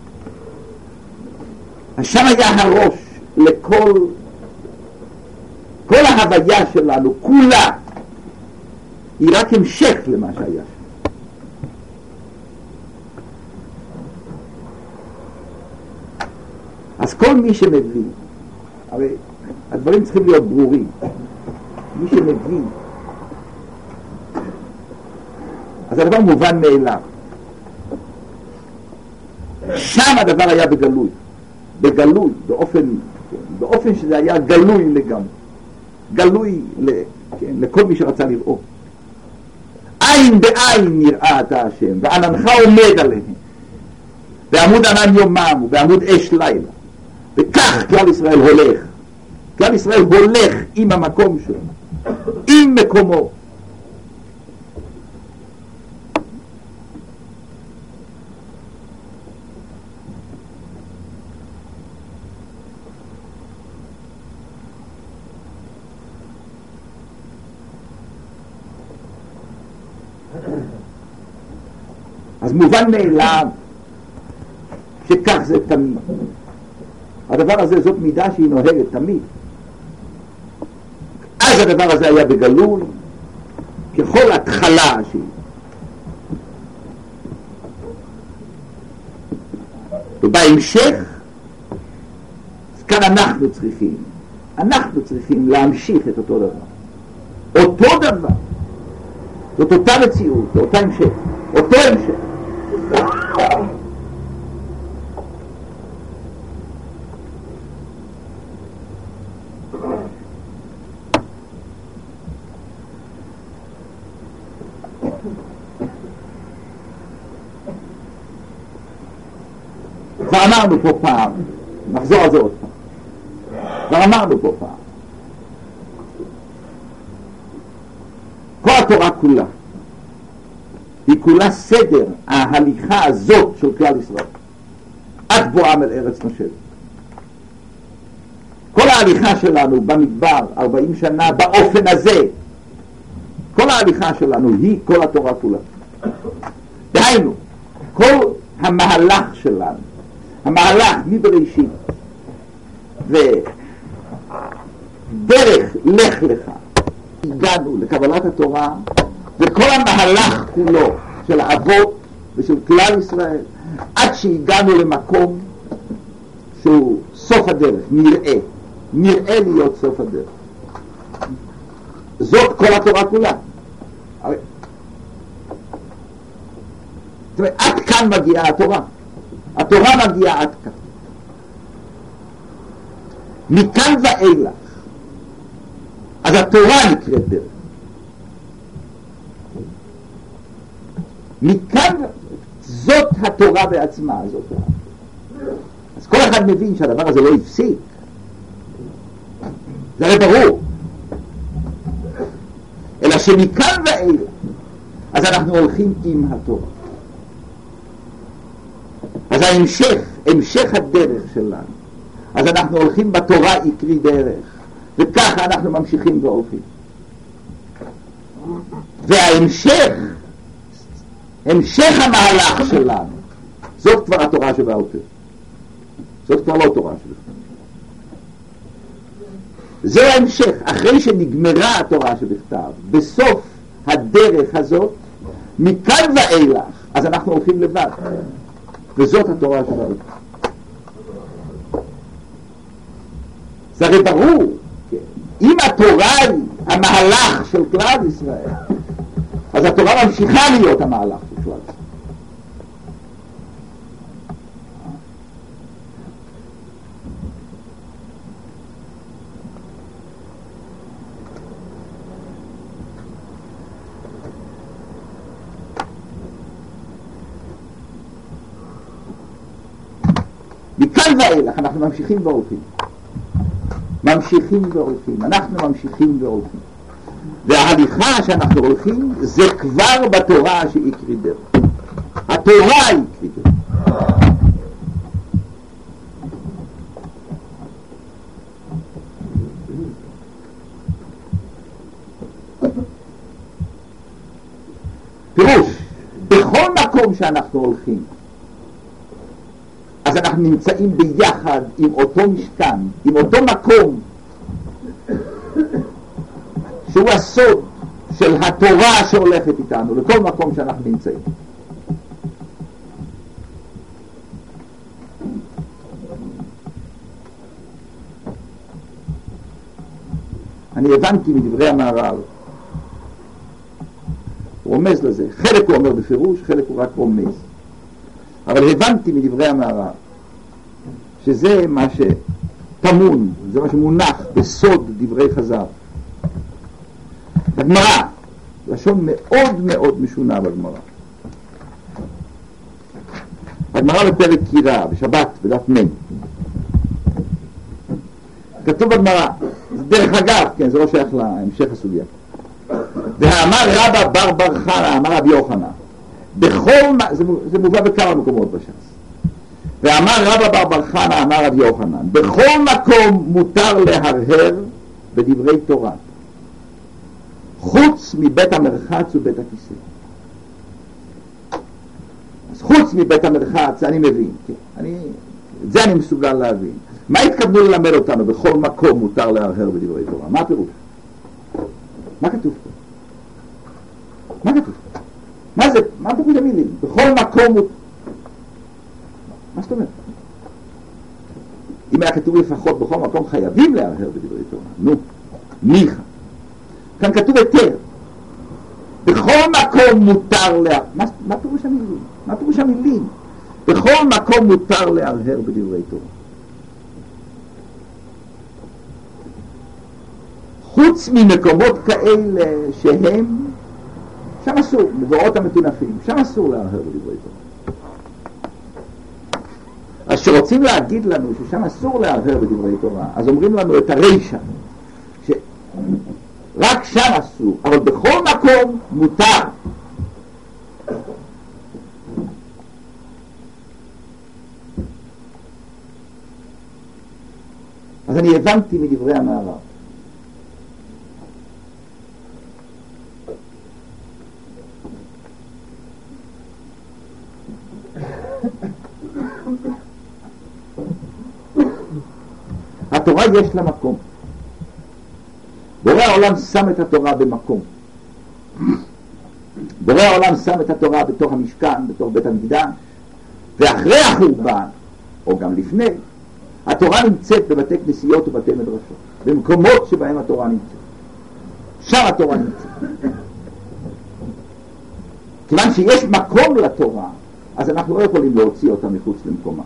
שם היה הראש לכל, כל ההוויה שלנו, כולה, היא רק המשך למה שהיה שם. אז כל מי שמבין, הרי הדברים צריכים להיות ברורים, מי שמבין, אז הדבר מובן מאליו. שם הדבר היה בגלוי, בגלוי, באופן, באופן שזה היה גלוי לגמרי, גלוי כן, לכל מי שרצה לראות. עין בעין נראה אתה השם, ועננך עומד עליהם, בעמוד ענן יומם ובעמוד אש לילה. וכך כלל ישראל הולך, כלל ישראל הולך עם המקום שלו, עם מקומו. אז מובן מאליו שכך זה תמיד. הדבר הזה, זאת מידה שהיא נוהגת תמיד. אז הדבר הזה היה בגלוי, ככל התחלה שהיא. ובהמשך, כאן אנחנו צריכים, אנחנו צריכים להמשיך את אותו דבר. אותו דבר. זאת אותה מציאות, זאת אותה המשך. אותו המשך. כבר אמרנו פה פעם, נחזור על זה עוד פעם, כבר אמרנו פה פעם, כל התורה כולה היא כולה סדר ההליכה הזאת של כלל ישראל עד בואם אל ארץ נושבת. כל ההליכה שלנו במדבר ארבעים שנה באופן הזה, כל ההליכה שלנו היא כל התורה כולה. דהיינו, כל המהלך שלנו, המהלך מבראשית ודרך לך לך הגענו לקבלת התורה, וכל המהלך כולו של האבות ושל כלל ישראל עד שהגענו למקום שהוא סוף הדרך, נראה נראה להיות סוף הדרך. זאת כל התורה כולה. הרי, זאת אומרת, עד כאן מגיעה התורה. התורה מגיעה עד כאן. מכאן ואילך, אז התורה נקראת דרך. מכאן, זאת התורה בעצמה, זאת. אז כל אחד מבין שהדבר הזה לא יפסיק. זה הרי ברור. אלא שמכאן ואילך, אז אנחנו הולכים עם התורה. אז ההמשך, המשך הדרך שלנו, אז אנחנו הולכים בתורה עיקרי דרך, וככה אנחנו ממשיכים והולכים. וההמשך, המשך המהלך שלנו, זאת כבר התורה שבעל פה. זאת כבר לא תורה שבכתב. זה ההמשך, אחרי שנגמרה התורה שבכתב, בסוף הדרך הזאת, מכאן ואילך, אז אנחנו הולכים לבד. וזאת התורה שבעל פה. זה הרי ברור, אם התורה היא המהלך של כלל ישראל, אז התורה ממשיכה להיות המהלך של כלל ישראל. מכאן ואילך אנחנו ממשיכים והולכים. ממשיכים והולכים. אנחנו ממשיכים והולכים. וההליכה שאנחנו הולכים זה כבר בתורה שעיקרי דרך. התורה היא עיקרי דרך. פירוש, בכל מקום שאנחנו הולכים, אז אנחנו נמצאים ביחד עם אותו משכן, עם אותו מקום שהוא הסוד של התורה שהולכת איתנו לכל מקום שאנחנו נמצאים. אני הבנתי מדברי המהר"ל, הוא רומז לזה, חלק הוא אומר בפירוש, חלק הוא רק רומז, אבל הבנתי מדברי המהר"ל שזה מה שטמון, זה מה שמונח בסוד דברי חז"ל. הגמרא, לשון מאוד מאוד משונה בגמרא. הגמרא בפרק קירא, בשבת, בדף מ', כתוב בגמרא, דרך אגב, כן, זה לא שייך להמשך הסוגיה. ואמר רבא בר בר חנא, אמר רבי יוחנן, בכל, זה, זה מובא בכמה מקומות בש"ס. ואמר רבא בר בר חנא, אמר רבי יוחנן, בכל מקום מותר להרהר בדברי תורה, חוץ מבית המרחץ ובית הכיסא. אז חוץ מבית המרחץ, אני מבין, כן, אני, את זה אני מסוגל להבין. מה התכוונו ללמד אותנו? בכל מקום מותר להרהר בדברי תורה. מה הפירוש? מה כתוב פה? מה כתוב? מה זה? מה פירוש המילים? בכל מקום הוא... מה זאת אומרת? אם היה כתוב לפחות בכל מקום חייבים להרהר בדברי תורה. נו, ניחא. כאן כתוב יותר. בכל מקום מותר להרהר. מה, מה פירוש המילים? מה פירוש המילים? בכל מקום מותר להרהר בדברי תורה. חוץ ממקומות כאלה שהם, שם אסור, מבואות המטונפים, שם אסור להרהר בדברי תורה. אז שרוצים להגיד לנו ששם אסור להרהר בדברי תורה, אז אומרים לנו את הרישא, שרק שם אסור, אבל בכל מקום מותר. אז אני הבנתי מדברי המערב. התורה יש לה מקום. בורא העולם שם את התורה במקום. בורא העולם שם את התורה בתוך המשכן, בתוך בית המקדש, ואחרי החורבן, או גם לפני, התורה נמצאת בבתי כנסיות ובתי מדרשות, במקומות שבהם התורה נמצאת. שם התורה נמצאת. כיוון שיש מקום לתורה, אז אנחנו לא יכולים להוציא אותה מחוץ למקומה.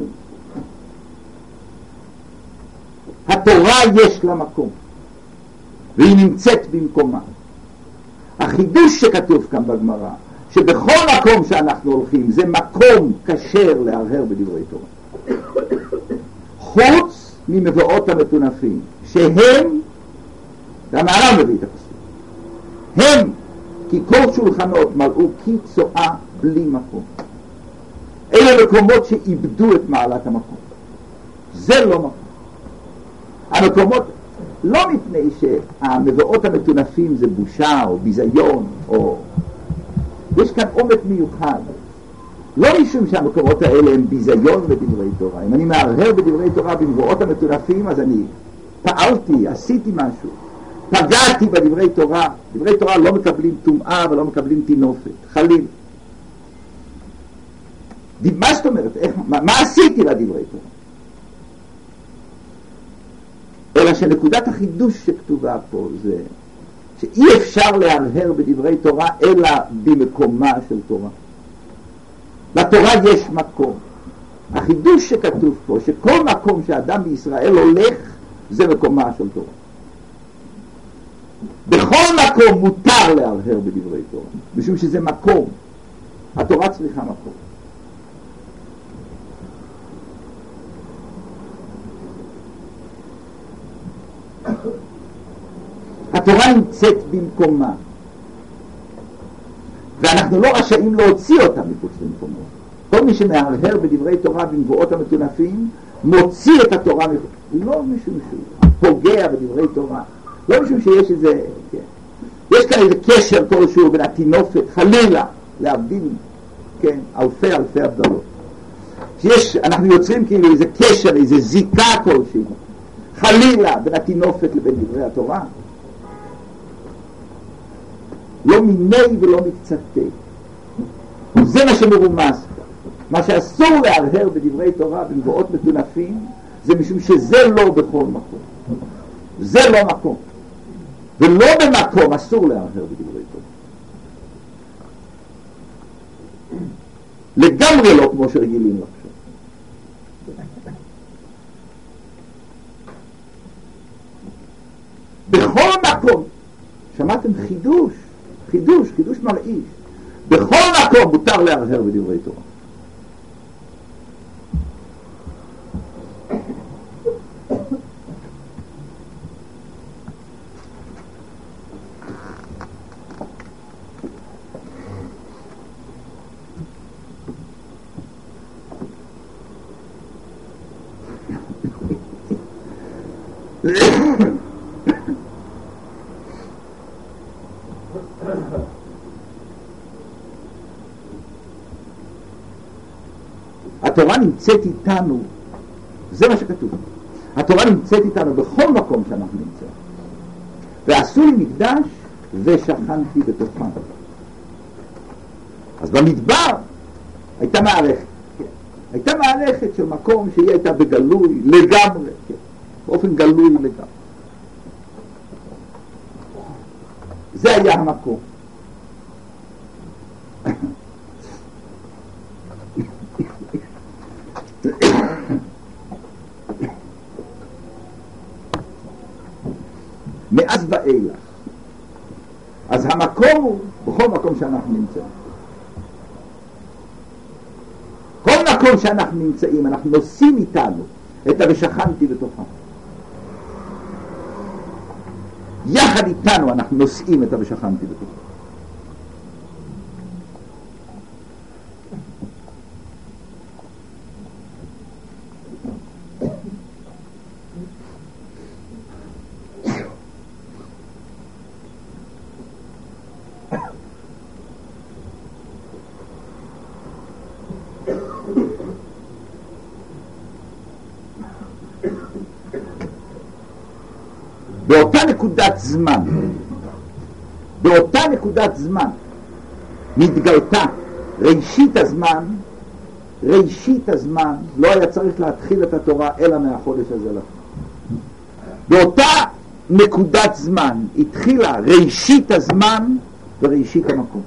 התורה יש לה מקום, והיא נמצאת במקומה. החידוש שכתוב כאן בגמרא, שבכל מקום שאנחנו הולכים זה מקום כשר להרהר בדברי תורה, חוץ ממבואות המטונפים, שהם, והמערב מביא את הפסוק, הם כי כל שולחנות מלאו כי צואה בלי מקום. אלה מקומות שאיבדו את מעלת המקום. זה לא מקום. המקומות, לא מפני שהמבואות המטונפים זה בושה או ביזיון, או יש כאן עומק מיוחד. לא משום שהמקומות האלה הם ביזיון בדברי תורה. אם אני מהרהר בדברי תורה במבואות המטונפים, אז אני פעלתי, עשיתי משהו, פגעתי בדברי תורה. דברי תורה לא מקבלים טומאה ולא מקבלים תינופת, חלילה. מה זאת אומרת? איך, מה, מה עשיתי לדברי תורה? אלא שנקודת החידוש שכתובה פה זה שאי אפשר להרהר בדברי תורה אלא במקומה של תורה. לתורה יש מקום. החידוש שכתוב פה, שכל מקום שאדם בישראל הולך זה מקומה של תורה. בכל מקום מותר להרהר בדברי תורה, משום שזה מקום. התורה צריכה מקום. התורה נמצאת במקומה, ואנחנו לא רשאים להוציא אותה מחוץ למקומו. כל מי שמהרהר בדברי תורה במבואות המטונפים מוציא את התורה מחוץ, לא משום שהוא פוגע בדברי תורה, לא משום שיש איזה, כן. יש כאן איזה קשר כלשהו בין התינופת, חלילה, להבדיל, כן, אלפי אלפי הבדלות. שיש, אנחנו יוצרים כאילו איזה קשר, איזה זיקה כלשהו, חלילה, בין התינופת לבין דברי התורה. לא מיני ולא מקצתי. זה מה שמרומז. מה שאסור להרהר בדברי תורה במבואות מטונפים, זה משום שזה לא בכל מקום. זה לא מקום. ולא במקום אסור להרהר בדברי תורה. לגמרי לא כמו שרגילים לחשוב. בכל מקום, שמעתם חידוש, חידוש, חידוש מרעיש. בכל מקום מותר להרהר בדברי תורה. התורה נמצאת איתנו, זה מה שכתוב, התורה נמצאת איתנו בכל מקום שאנחנו נמצאים. ועשו לי מקדש ושכנתי בתוכם. אז במדבר הייתה מערכת, כן. הייתה מערכת של מקום שהיא הייתה בגלוי לגמרי, כן. באופן גלוי לגמרי. זה היה המקום. מאז ואילך. אז המקום הוא בכל מקום שאנחנו נמצאים. כל מקום שאנחנו נמצאים, אנחנו נושאים איתנו את ה"ושכנתי בתוכם". יחד איתנו אנחנו נושאים את ה"ושכנתי בתוכם". באותה נקודת זמן, באותה נקודת זמן נתגלתה ראשית הזמן, ראשית הזמן, לא היה צריך להתחיל את התורה אלא מהחודש הזה לכם. באותה נקודת זמן התחילה ראשית הזמן וראשית המקום.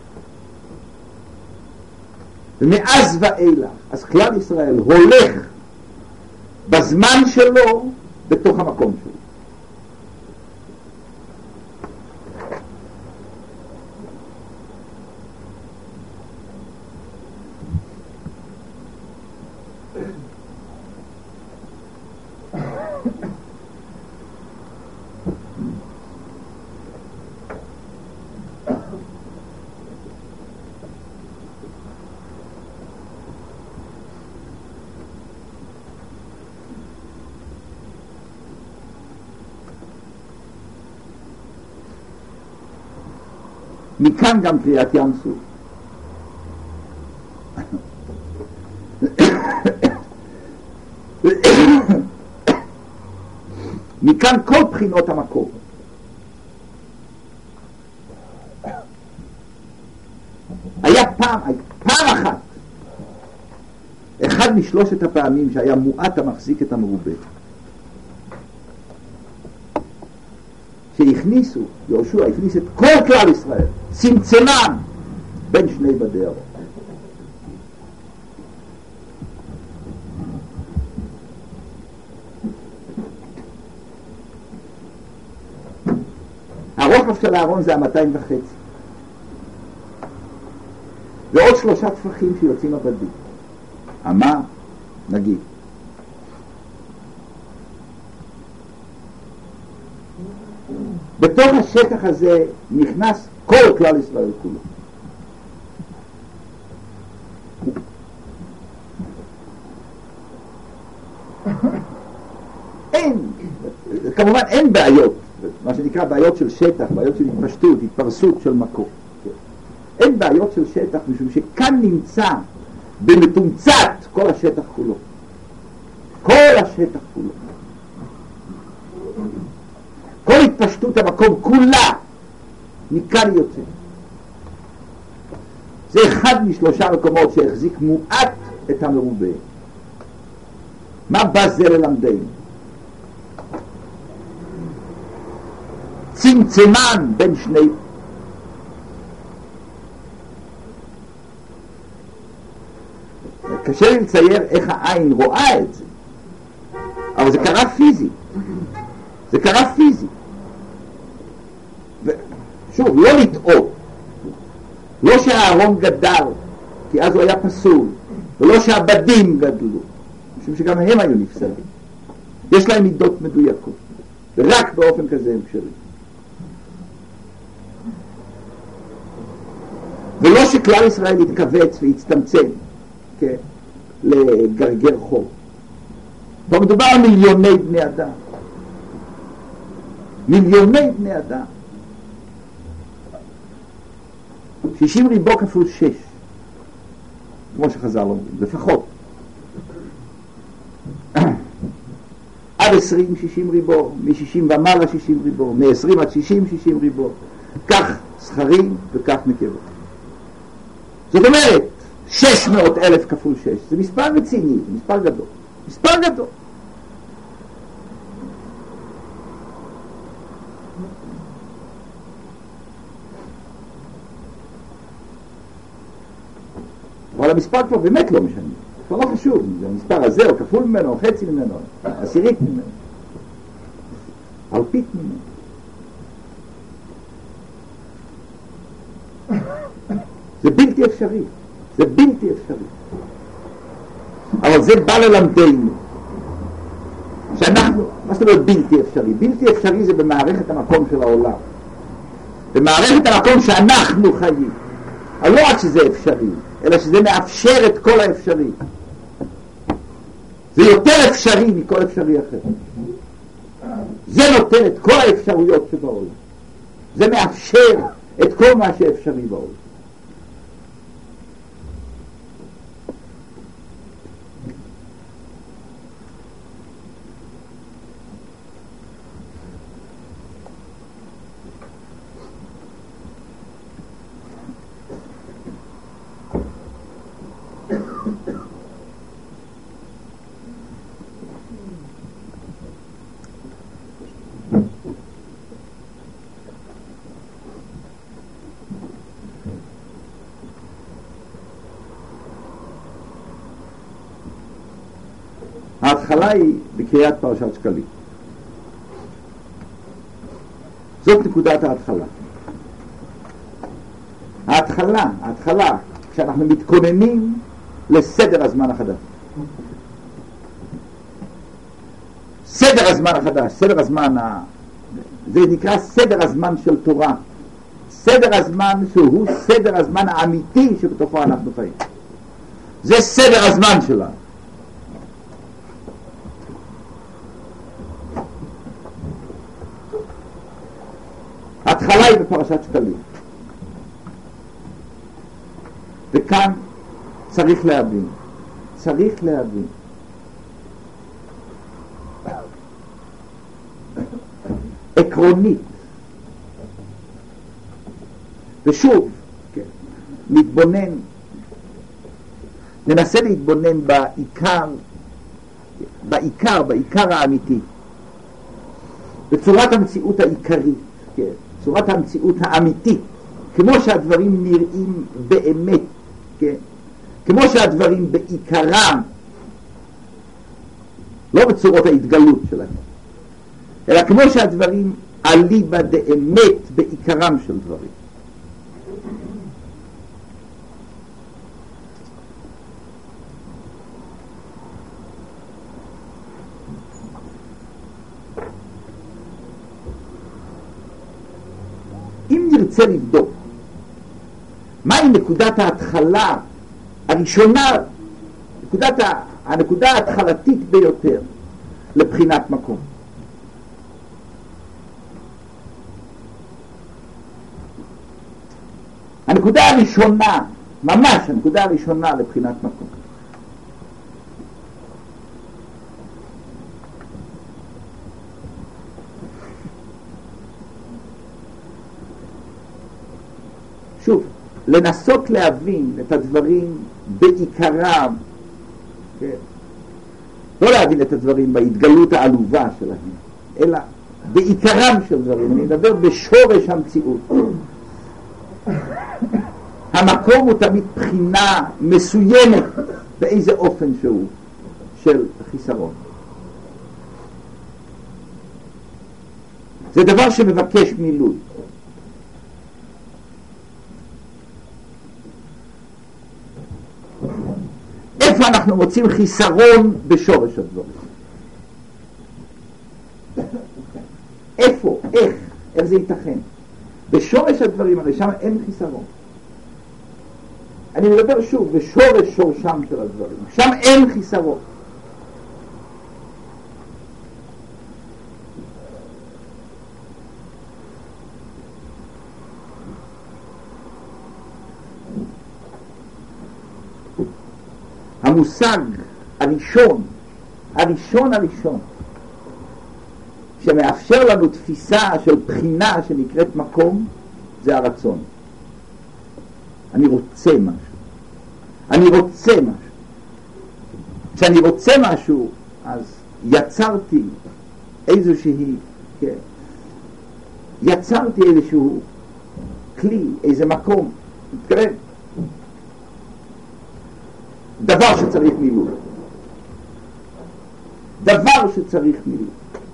ומאז ואילך, אז כלל ישראל הולך בזמן שלו בתוך המקום שלו. מכאן גם קריאת ים סוף. מכאן כל בחינות המקום. היה פעם, פעם אחת, אחד משלושת הפעמים שהיה מועט המחזיק את המרובה, שהכניסו, יהושע הכניס את כל כלל ישראל, צמצמם בין שני בדי ארון. הרוחב של הארון זה המאתיים וחצי. ועוד שלושה טפחים שיוצאים הבדים. אמה, נגיד. בתוך השטח הזה נכנס כל כלל ישראל כולו. אין, כמובן אין בעיות, מה שנקרא בעיות של שטח, בעיות של התפשטות, התפרסות של מקום. אין בעיות של שטח, משום שכאן נמצא במתומצת כל השטח כולו. כל השטח כולו. כל התפשטות המקום כולה מכאן יוצא. זה אחד משלושה מקומות שהחזיק מועט את המרובה. מה בא זה ללמדנו? צמצמן בין שני. קשה לי לצייר איך העין רואה את זה, אבל זה קרה פיזי. זה קרה פיזי. שוב, לא לטעות. לא שהארון גדל, כי אז הוא היה פסול, ולא שהבדים גדלו, משום שגם הם היו נפסלים. יש להם מידות מדויקות, ורק באופן כזה הם קשרים. ולא שכלל ישראל יתכווץ ויצטמצם, כן, לגרגר חור. פה מדובר על מיליוני בני אדם. מיליוני בני אדם. שישים ריבו כפול שש, כמו שחז"ל אומרים, לפחות. עד עשרים שישים ריבו, מ-שישים ומעלה שישים ריבו, מ-עשרים עד שישים שישים ריבו. כך זכרים וכך נקבות. זאת אומרת, שש מאות אלף כפול שש, זה מספר רציני, זה מספר גדול. מספר גדול. אבל המספר כבר באמת לא משנה, כבר לא חשוב, זה המספר הזה או כפול ממנו או חצי ממנו, עשירית ממנו, אלפית ממנו. זה בלתי אפשרי, זה בלתי אפשרי. אבל זה בא ללמדנו שאנחנו, מה זאת אומרת בלתי אפשרי? בלתי אפשרי זה במערכת המקום של העולם, במערכת המקום שאנחנו חיים. אבל לא רק שזה אפשרי, אלא שזה מאפשר את כל האפשרי. זה יותר אפשרי מכל אפשרי אחר. זה נותן את כל האפשרויות שבעולם. זה מאפשר את כל מה שאפשרי בעולם. ההתחלה היא בקריאת פרשת שקלים. זאת נקודת ההתחלה. ההתחלה, ההתחלה, כשאנחנו מתכוננים לסדר הזמן החדש. סדר הזמן החדש, סדר הזמן, ה... זה נקרא סדר הזמן של תורה. סדר הזמן שהוא סדר הזמן האמיתי שבתוכו אנחנו חיים. זה סדר הזמן שלנו. ההתחלה היא בפרשת שקלים. וכאן צריך להבין, צריך להבין. עקרונית. ושוב, כן, להתבונן, ננסה להתבונן בעיקר, בעיקר, בעיקר האמיתי. בצורת המציאות העיקרית, כן, צורת המציאות האמיתית, כמו שהדברים נראים באמת, כן? כמו שהדברים בעיקרם, לא בצורות ההתגלות שלהם, אלא כמו שהדברים אליבא דאמת בעיקרם של דברים. אם נרצה לבדוק מהי נקודת ההתחלה הראשונה, נקודת ה... הנקודה ההתחלתית ביותר לבחינת מקום, הנקודה הראשונה, ממש הנקודה הראשונה לבחינת מקום, שוב, לנסות להבין את הדברים בעיקרם, כן? לא להבין את הדברים בהתגלות העלובה שלהם, אלא בעיקרם של דברים. אני מדבר בשורש המציאות. המקום הוא תמיד בחינה מסוימת באיזה אופן שהוא של חיסרון. זה דבר שמבקש מילוי. איפה אנחנו מוצאים חיסרון בשורש הדברים? איפה? איך? איך זה ייתכן? בשורש הדברים, הרי שם אין חיסרון. אני מדבר שוב, בשורש שורשם של הדברים. שם אין חיסרון. המושג הראשון, הראשון הראשון, שמאפשר לנו תפיסה של בחינה שנקראת מקום, זה הרצון. אני רוצה משהו. אני רוצה משהו. כשאני רוצה משהו, אז יצרתי איזושהי, כן, יצרתי איזשהו כלי, איזה מקום, מתקרב. דבר שצריך מילוי. דבר שצריך מילוי.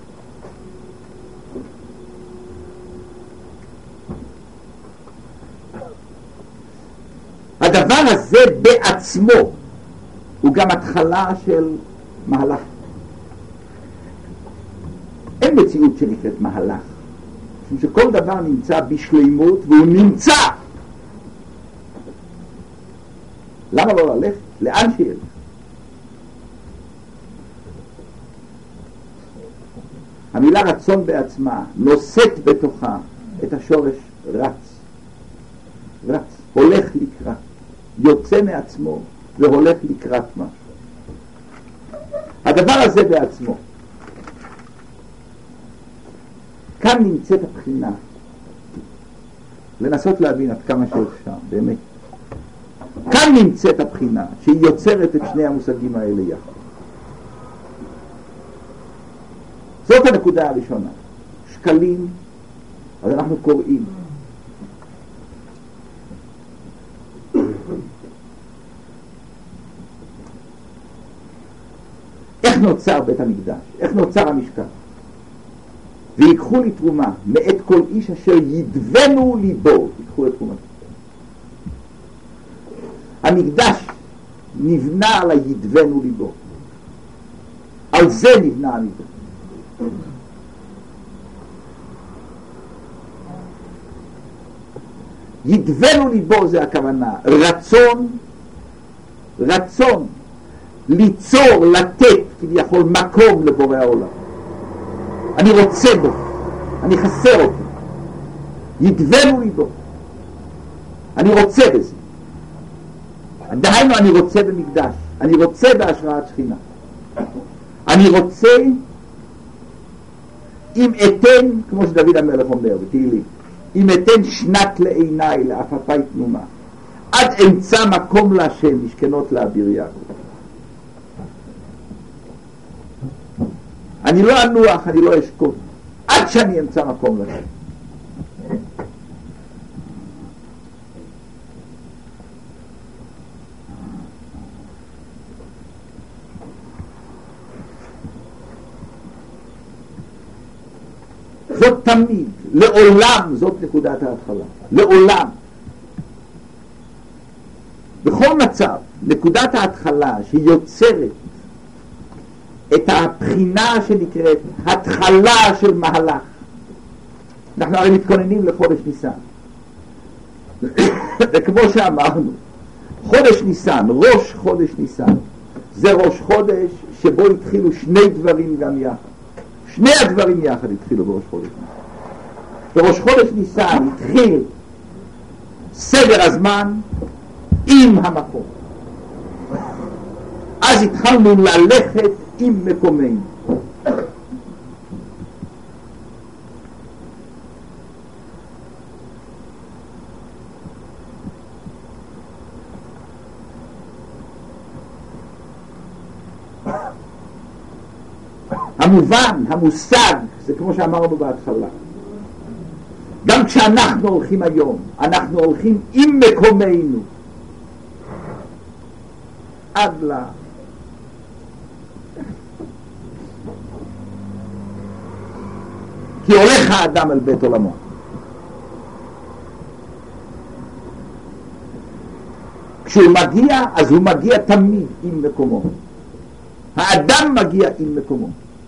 הדבר הזה בעצמו הוא גם התחלה של מהלך. אין מציאות שנקראת מהלך. משום שכל דבר נמצא בשלימות והוא נמצא. למה לא ללכת? לאן שילך? המילה רצון בעצמה נושאת בתוכה את השורש רץ. רץ, הולך לקראת, יוצא מעצמו והולך לקראת משהו. הדבר הזה בעצמו. כאן נמצאת הבחינה. לנסות להבין עד כמה שאפשר, באמת. כאן נמצאת הבחינה שהיא יוצרת את שני המושגים האלה יחד. זאת הנקודה הראשונה. שקלים, אז אנחנו קוראים. איך נוצר בית המקדש? איך נוצר המשכן? ויקחו לי תרומה מאת כל איש אשר ידבנו ליבו. יקחו את תרומתו. המקדש נבנה על הידבנו ליבו. על זה נבנה המקדש. ידבנו ליבו זה הכוונה. רצון, רצון ליצור, לתת כביכול מקום לבורא העולם. אני רוצה בו, אני חסר אותו. ידבנו ליבו. אני רוצה בזה. דהיינו אני רוצה במקדש, אני רוצה בהשראת שכינה. אני רוצה אם אתן, כמו שדוד המלך אומר בתהילים, אם אתן שנת לעיניי לעפעפי תנומה, עד אמצא מקום להשם משכנות לאביר יעקב. אני לא אנוח, אני לא אשקוט, עד שאני אמצא מקום להשם. זאת תמיד, לעולם, זאת נקודת ההתחלה. לעולם. בכל מצב, נקודת ההתחלה שיוצרת את הבחינה שנקראת התחלה של מהלך. אנחנו הרי מתכוננים לחודש ניסן. וכמו שאמרנו, חודש ניסן, ראש חודש ניסן, זה ראש חודש שבו התחילו שני דברים גם יחד. שני הדברים יחד התחילו בראש חודש ניסן. בראש חודש ניסן התחיל סדר הזמן עם המקום. אז התחלנו ללכת עם מקומנו. המובן, המושג, זה כמו שאמרנו בהתחלה. גם כשאנחנו הולכים היום, אנחנו הולכים עם מקומנו. עד ל... כי הולך האדם אל בית עולמו. כשהוא מגיע, אז הוא מגיע תמיד עם מקומו. האדם מגיע עם מקומו.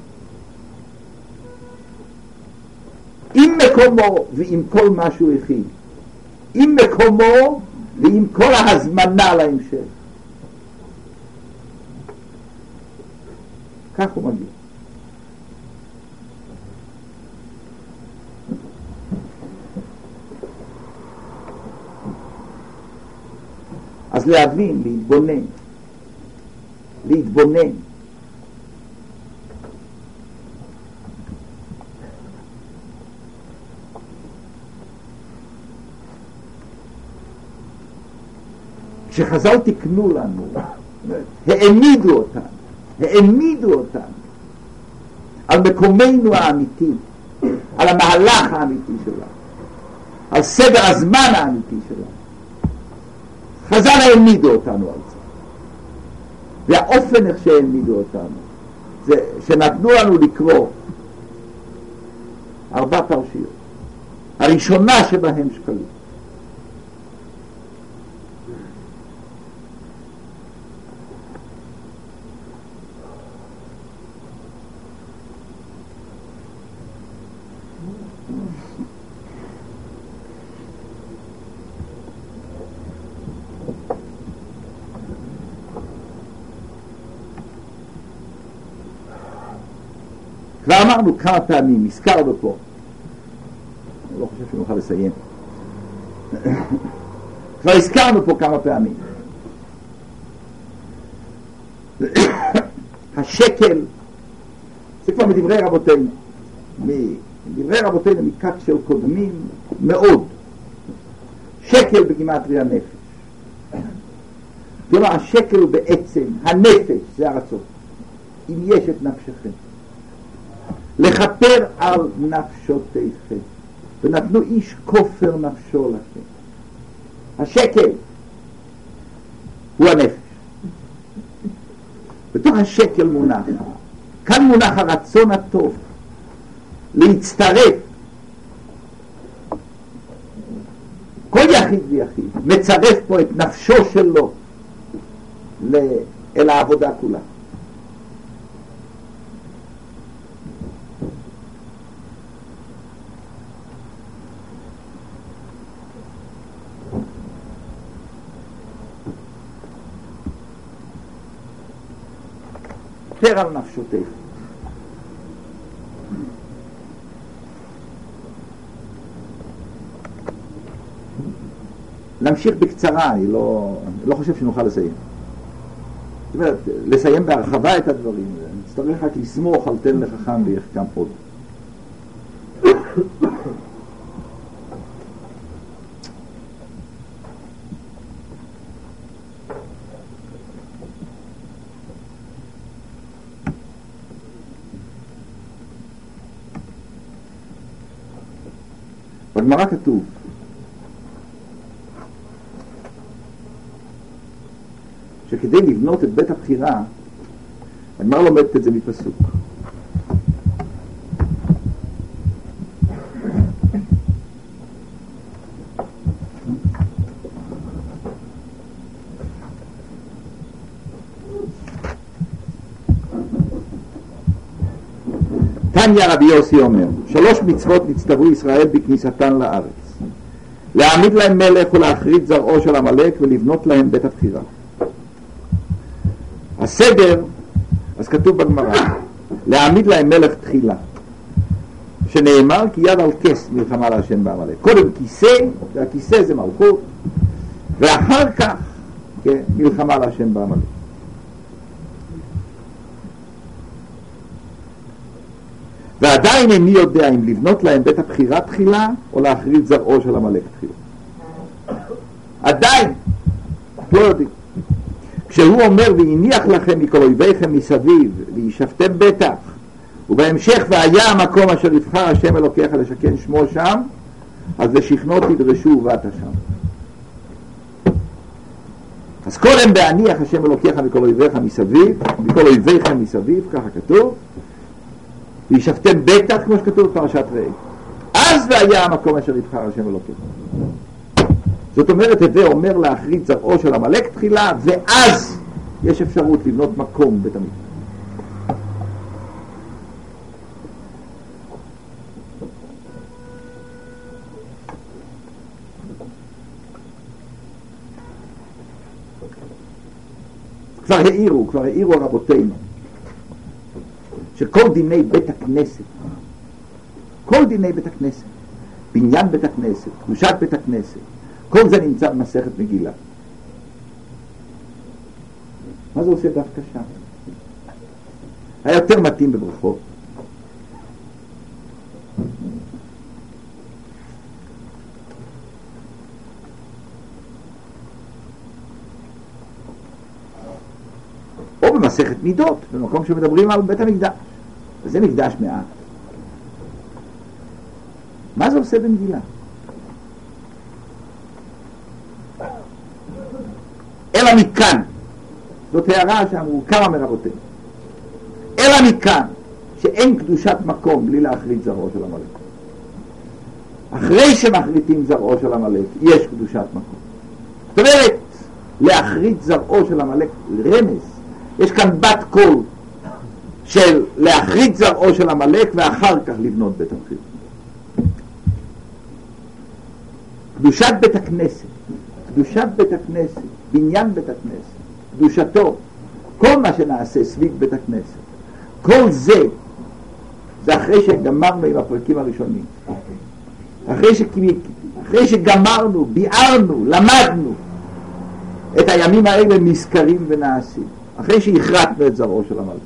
עם מקומו ועם כל מה שהוא הכין. עם מקומו ועם כל ההזמנה להמשך. כך הוא מגיע. אז להבין, להתבונן, להתבונן. כשחז"ל תקנו לנו, העמידו אותנו, העמידו אותנו על מקומנו האמיתי, על המהלך האמיתי שלנו, על סדר הזמן האמיתי שלנו. חז"ל העמידו אותנו על זה. והאופן איך שהעמידו אותנו, זה שנתנו לנו לקרוא ארבע פרשיות. הראשונה שבהם שקלים. כבר אמרנו כמה פעמים, הזכרנו פה, אני לא חושב שנוכל לסיים, כבר הזכרנו פה כמה פעמים. השקל, זה כבר מדברי רבותינו, מדברי רבותינו מכת של קודמים מאוד. שקל בגימטריה נפש. כלומר, השקל הוא בעצם, הנפש, זה הרצון. אם יש את נפשכם. לכפר על נפשותיכם. ונתנו איש כופר נפשו לכם. השקל הוא הנפש. בתוך השקל מונח. כאן מונח הרצון הטוב להצטרף. כל יחיד ויחיד מצרף פה את נפשו שלו אל העבודה כולה. כפר על נפשותיך. להמשיך בקצרה, אני לא, אני לא חושב שנוכל לסיים. זאת אומרת, לסיים בהרחבה את הדברים, נצטרך רק לסמוך על תן לחכם ויחכם עוד. בגמרא כתוב שכדי לבנות את בית הבחירה, הגמרא לומדת את זה מפסוק. תניא רבי יוסי אומר, שלוש מצוות נצטוו ישראל בכניסתן לארץ. להעמיד להם מלך ולהחריד זרעו של עמלק ולבנות להם בית הבחירה. הסדר, אז כתוב בגמרא, להעמיד להם מלך תחילה, שנאמר כי יד על כס מלחמה להשם בעמלק. קודם כיסא, והכיסא זה מלכות, ואחר כך כן, מלחמה להשם בעמלק. ועדיין איני יודע אם לבנות להם בית הבחירה תחילה או להחריד זרעו של עמלק תחילה. עדיין לא יודעים. כשהוא אומר והניח לכם מכל אויביכם מסביב וישבתם בטח, ובהמשך והיה המקום אשר יבחר השם אלוקיך לשכן שמו שם, אז לשכנו תדרשו ובאת שם. אז קודם בהניח השם אלוקיך מכל אויביך מסביב, מכל אויביכם מסביב, ככה כתוב, וישבתם בטח, כמו שכתוב בפרשת ראה. אז והיה המקום אשר יבחר השם אלוקיך. זאת אומרת, הווה אומר להחריד זרעו של עמלק תחילה, ואז יש אפשרות לבנות מקום בית המקדש. כבר העירו, כבר העירו רבותינו, שכל דיני בית הכנסת, כל דיני בית הכנסת, בניין בית הכנסת, קדושת בית הכנסת, כל זה נמצא במסכת מגילה. מה זה עושה דווקא שם? היה יותר מתאים בברכות. או במסכת מידות, במקום שמדברים על בית המקדש. וזה מקדש מעט. מה זה עושה במגילה? אלא מכאן, זאת הערה שאמרו כמה מרבותינו, אלא מכאן שאין קדושת מקום בלי להחריד זרעו של עמלק. אחרי שמחריטים זרעו של עמלק יש קדושת מקום. זאת אומרת, להחריד זרעו של עמלק רמז, יש כאן בת קול של להחריד זרעו של עמלק ואחר כך לבנות בית הבחירה. קדושת בית הכנסת, קדושת בית הכנסת, בניין בית הכנסת, קדושתו, כל מה שנעשה סביב בית הכנסת, כל זה, זה אחרי שגמרנו עם הפרקים הראשונים. אחרי, ש... אחרי שגמרנו, ביארנו, למדנו את הימים האלה נזכרים ונעשים. אחרי שהכרתנו את זרעו של עמלק.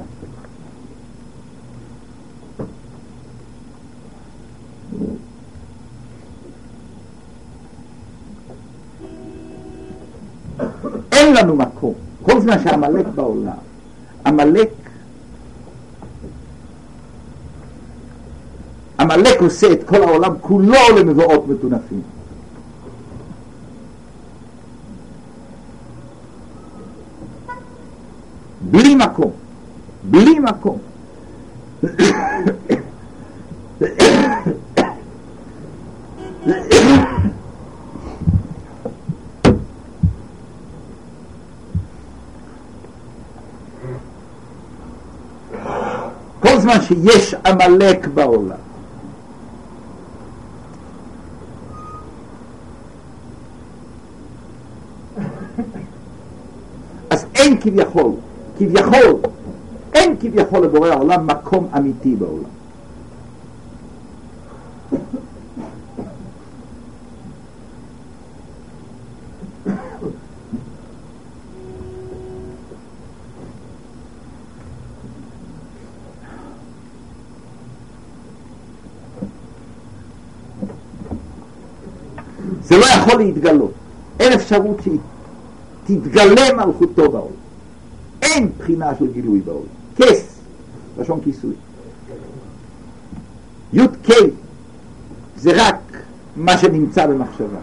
אין לנו מקום כל זמן שהמלאק בעולם, המלאק המלאק עושה את כל העולם כולו למבואות מטונפים. בלי מקום, בלי מקום. כל זמן שיש עמלק בעולם, אז אין כביכול, כביכול, אין כביכול לבורא העולם מקום אמיתי בעולם. זה לא יכול להתגלות, אין אפשרות שתתגלה מלכותו בעולם. אין בחינה של גילוי בעולם. כס, לשון כיסוי. י' ק' זה רק מה שנמצא במחשבה.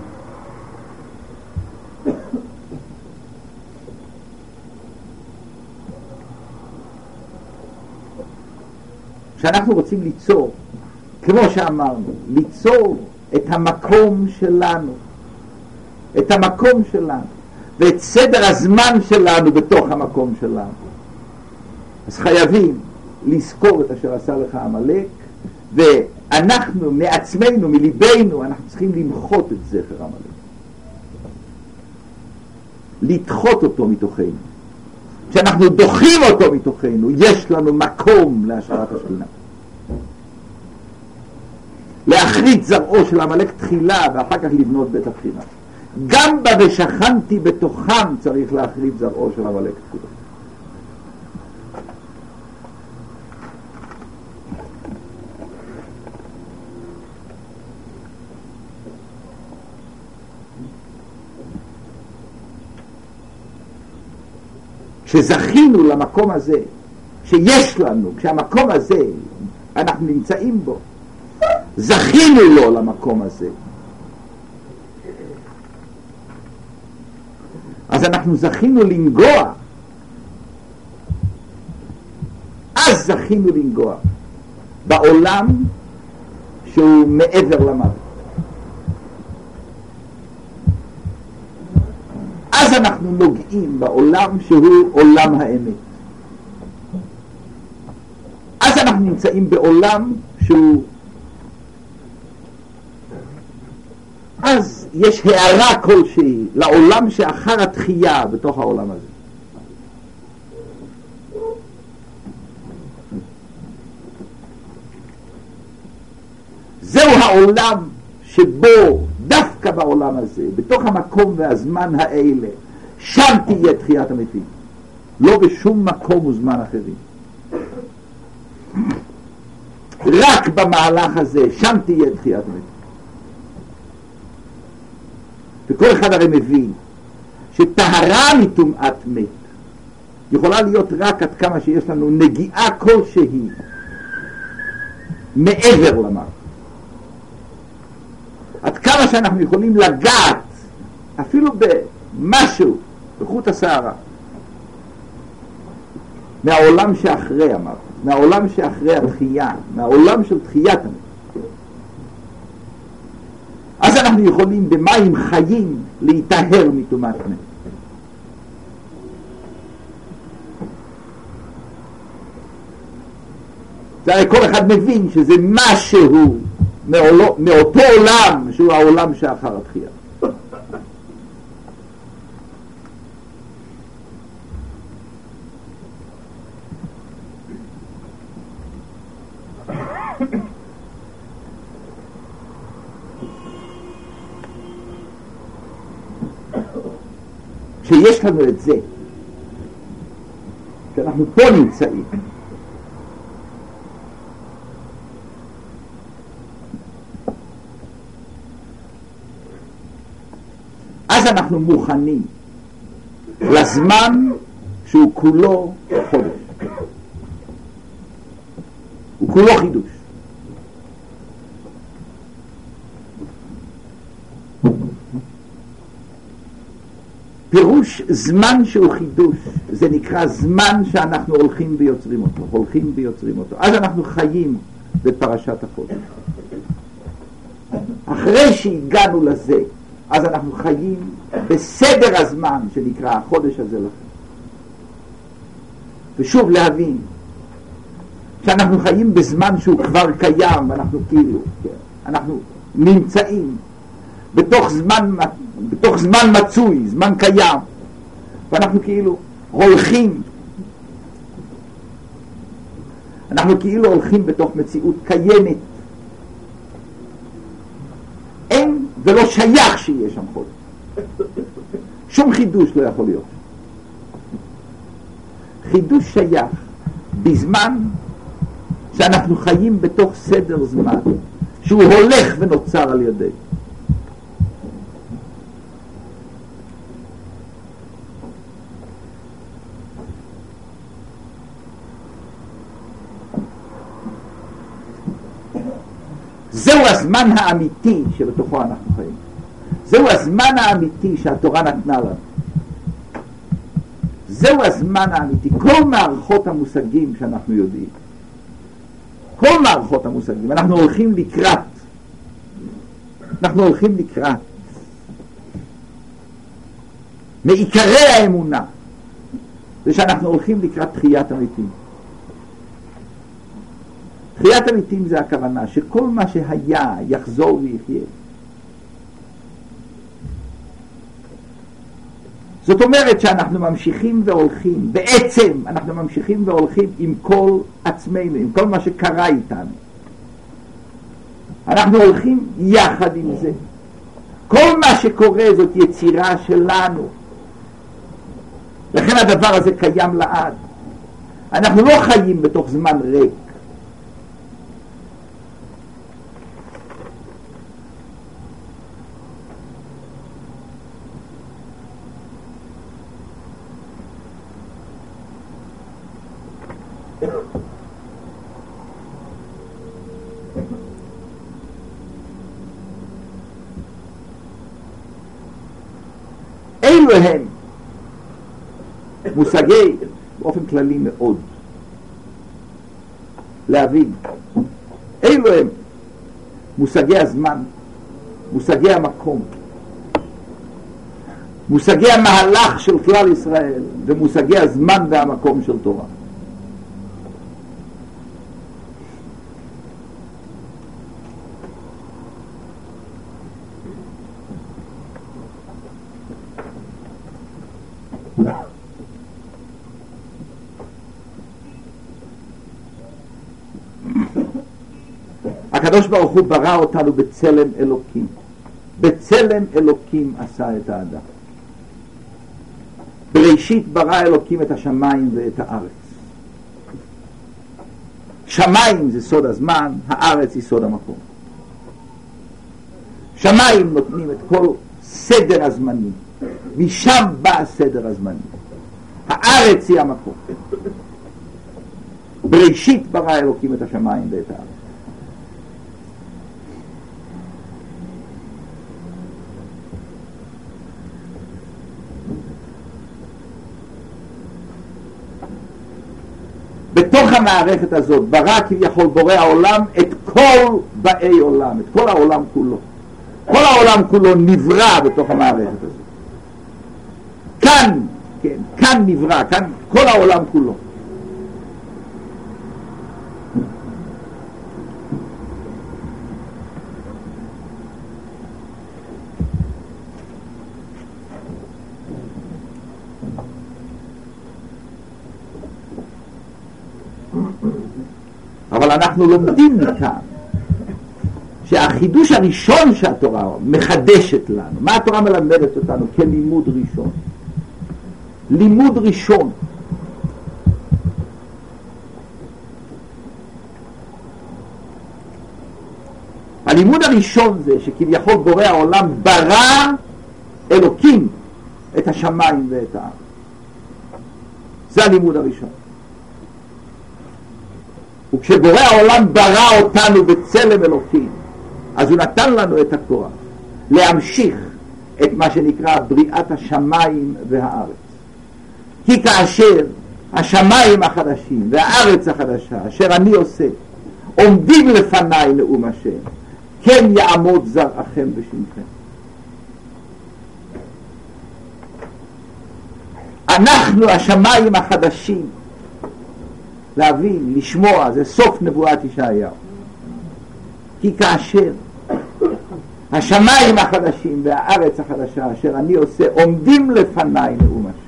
כשאנחנו רוצים ליצור, כמו שאמרנו, ליצור את המקום שלנו, את המקום שלנו, ואת סדר הזמן שלנו בתוך המקום שלנו. אז חייבים לזכור את אשר עשה לך עמלק, ואנחנו מעצמנו, מליבנו, אנחנו צריכים למחות את זכר עמלק. לדחות אותו מתוכנו. כשאנחנו דוחים אותו מתוכנו, יש לנו מקום להשארת השכינה. להחריד זרעו של עמלק תחילה ואחר כך לבנות בית הבחינה. גם ב"ושכנתי בתוכם" צריך להחריד זרעו של עמלק תחילה. כשזכינו למקום הזה שיש לנו, כשהמקום הזה אנחנו נמצאים בו, זכינו לו למקום הזה, אז אנחנו זכינו לנגוע, אז זכינו לנגוע בעולם שהוא מעבר למוות. אז אנחנו נוגעים בעולם שהוא עולם האמת. אז אנחנו נמצאים בעולם שהוא, אז יש הערה כלשהי לעולם שאחר התחייה בתוך העולם הזה. זהו העולם שבו דווקא בעולם הזה, בתוך המקום והזמן האלה, שם תהיה תחיית המתים. לא בשום מקום וזמן אחרים. רק במהלך הזה, שם תהיה תחיית המתים. וכל אחד הרי מבין שטהרה מטומאת מת יכולה להיות רק עד כמה שיש לנו נגיעה כלשהי מעבר למוות. עד כמה שאנחנו יכולים לגעת אפילו במשהו בחוט השערה מהעולם שאחרי המוות, מהעולם שאחרי התחייה, מהעולם של תחיית המוות, אז אנחנו יכולים במים חיים להיטהר מטומאת מת. זה הרי כל אחד מבין שזה משהו מעולו, מאותו עולם שהוא העולם שאחר התחייה. כשיש לנו את זה, שאנחנו פה נמצאים, אז אנחנו מוכנים לזמן שהוא כולו חודש, הוא כולו חידוש. פירוש זמן שהוא חידוש, זה נקרא זמן שאנחנו הולכים ויוצרים אותו, הולכים ויוצרים אותו. אז אנחנו חיים בפרשת החודש. אחרי שהגענו לזה, אז אנחנו חיים בסדר הזמן שנקרא החודש הזה לכם. ושוב להבין, שאנחנו חיים בזמן שהוא כבר קיים, ואנחנו כאילו, אנחנו נמצאים בתוך זמן, בתוך זמן מצוי, זמן קיים, ואנחנו כאילו הולכים, אנחנו כאילו הולכים בתוך מציאות קיימת. אין ולא שייך שיהיה שם חודש. שום חידוש לא יכול להיות. חידוש שייך בזמן שאנחנו חיים בתוך סדר זמן שהוא הולך ונוצר על ידי. זהו הזמן האמיתי שבתוכו אנחנו חיים. זהו הזמן האמיתי שהתורה נתנה לנו. זהו הזמן האמיתי. כל מערכות המושגים שאנחנו יודעים, כל מערכות המושגים, אנחנו הולכים לקראת. אנחנו הולכים לקראת. מעיקרי האמונה זה שאנחנו הולכים לקראת תחיית המתים. תחיית המתים זה הכוונה שכל מה שהיה יחזור ויחיה. זאת אומרת שאנחנו ממשיכים והולכים, בעצם אנחנו ממשיכים והולכים עם כל עצמנו, עם כל מה שקרה איתנו. אנחנו הולכים יחד עם זה. כל מה שקורה זאת יצירה שלנו. לכן הדבר הזה קיים לעד. אנחנו לא חיים בתוך זמן ריק. אלו הם מושגי באופן כללי מאוד להבין. אלו הם מושגי הזמן, מושגי המקום, מושגי המהלך של כלל ישראל ומושגי הזמן והמקום של תורה. הקדוש ברוך הוא ברא אותנו בצלם אלוקים. בצלם אלוקים עשה את האדם. בראשית ברא אלוקים את השמיים ואת הארץ. שמיים זה סוד הזמן, הארץ היא סוד המקום. שמיים נותנים את כל סדר הזמנים, משם בא סדר הזמנים. הארץ היא המקום. בראשית ברא אלוקים את השמיים ואת הארץ. בתוך המערכת הזאת ברא כביכול בורא העולם את כל באי עולם, את כל העולם כולו. כל העולם כולו נברא בתוך המערכת הזאת. כאן, כן, כאן נברא, כאן כל העולם כולו. אבל אנחנו לומדים מכאן שהחידוש הראשון שהתורה מחדשת לנו, מה התורה מלמדת אותנו כלימוד ראשון? לימוד ראשון. הלימוד הראשון זה שכביכול בורא העולם ברא אלוקים את השמיים ואת הארץ. זה הלימוד הראשון. וכשבורא העולם ברא אותנו בצלם אלוקים, אז הוא נתן לנו את הכוח להמשיך את מה שנקרא בריאת השמיים והארץ. כי כאשר השמיים החדשים והארץ החדשה אשר אני עושה עומדים לפניי נאום השם, כן יעמוד זרעכם ושמכם. אנחנו השמיים החדשים, להבין, לשמוע, זה סוף נבואת ישעיהו. כי כאשר השמיים החדשים והארץ החדשה אשר אני עושה עומדים לפניי נאום השם,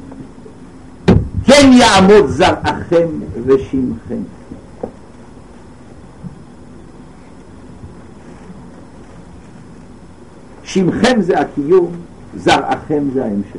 כן יעמוד זרעכם ושמכם. שמכם זה הקיום, זרעכם זה ההמשך.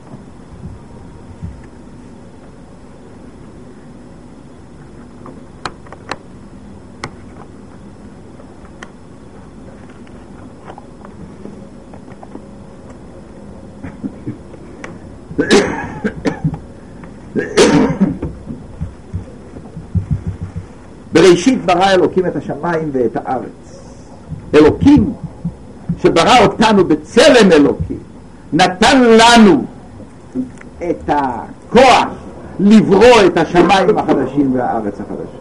בראשית ברא אלוקים את השמיים ואת הארץ. אלוקים שברא אותנו בצלם אלוקים נתן לנו את הכוח לברוא את השמיים החדשים והארץ החדשים.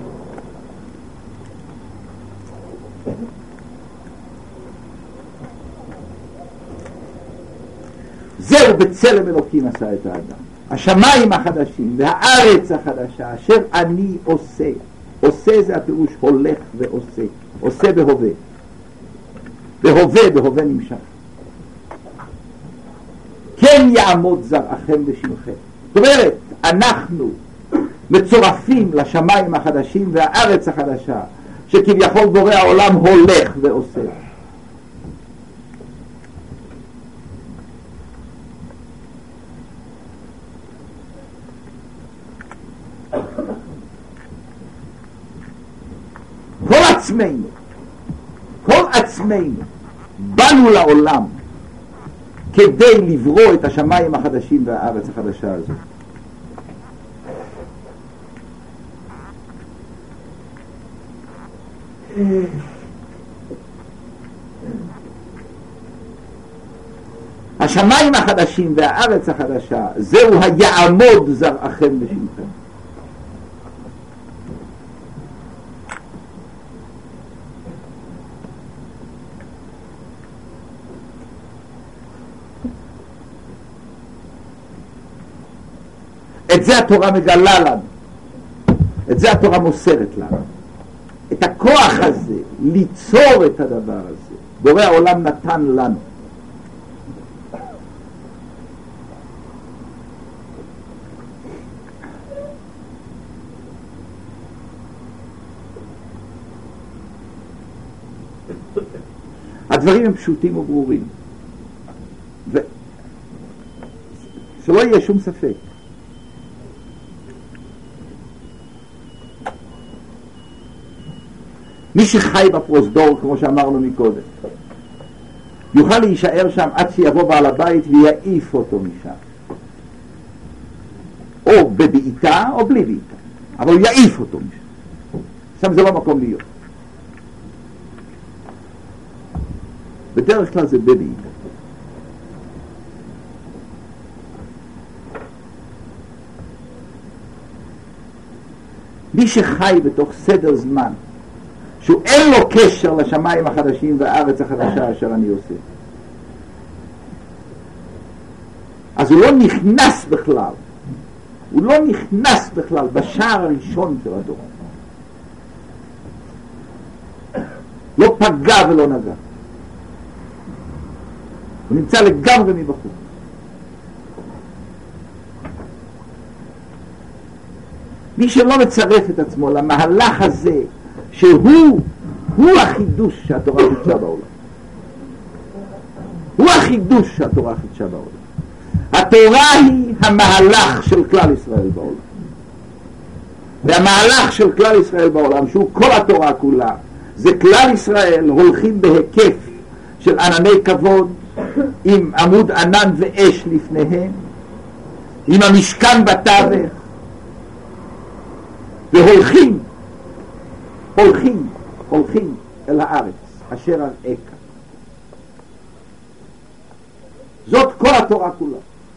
זהו בצלם אלוקים עשה את האדם. השמיים החדשים והארץ החדשה אשר אני עושה. עושה זה הפירוש הולך ועושה. עושה בהווה. בהווה, בהווה נמשך. כן יעמוד זרעכם ושמכם. זאת אומרת, אנחנו מצורפים לשמיים החדשים והארץ החדשה, שכביכול בורא העולם הולך ועושה. כל עצמנו, כל עצמנו, באנו לעולם כדי לברוא את השמיים החדשים והארץ החדשה הזו. השמיים החדשים והארץ החדשה, זהו היעמוד זרעכם ושמכם. את זה התורה מגלה לנו, את זה התורה מוסרת לנו. את הכוח הזה, ליצור את הדבר הזה, בורא העולם נתן לנו. הדברים הם פשוטים וברורים, ושלא יהיה שום ספק. מי שחי בפרוזדור, כמו שאמרנו מקודם, יוכל להישאר שם עד שיבוא בעל הבית ויעיף אותו משם, או בבעיטה או בלי בעיטה, אבל הוא יעיף אותו משם. שם זה לא מקום להיות. בדרך כלל זה בבעיטה. מי שחי בתוך סדר זמן שהוא אין לו קשר לשמיים החדשים והארץ החדשה אשר אני עושה, אז הוא לא נכנס בכלל, הוא לא נכנס בכלל בשער הראשון של הדור, לא פגע ולא נגע, הוא נמצא לגמרי מבחוץ. מי שלא מצרף את עצמו למהלך הזה, שהוא הוא החידוש שהתורה חידשה בעולם, הוא החידוש שהתורה חידשה בעולם. התורה היא המהלך של כלל ישראל בעולם, והמהלך של כלל ישראל בעולם, שהוא כל התורה כולה, זה כלל ישראל הולכים בהיקף של ענני כבוד, עם עמוד ענן ואש לפניהם, עם המשכן בתווך, הולכים, הולכים, הולכים אל הארץ, אשר אראך. זאת כל התורה כולה.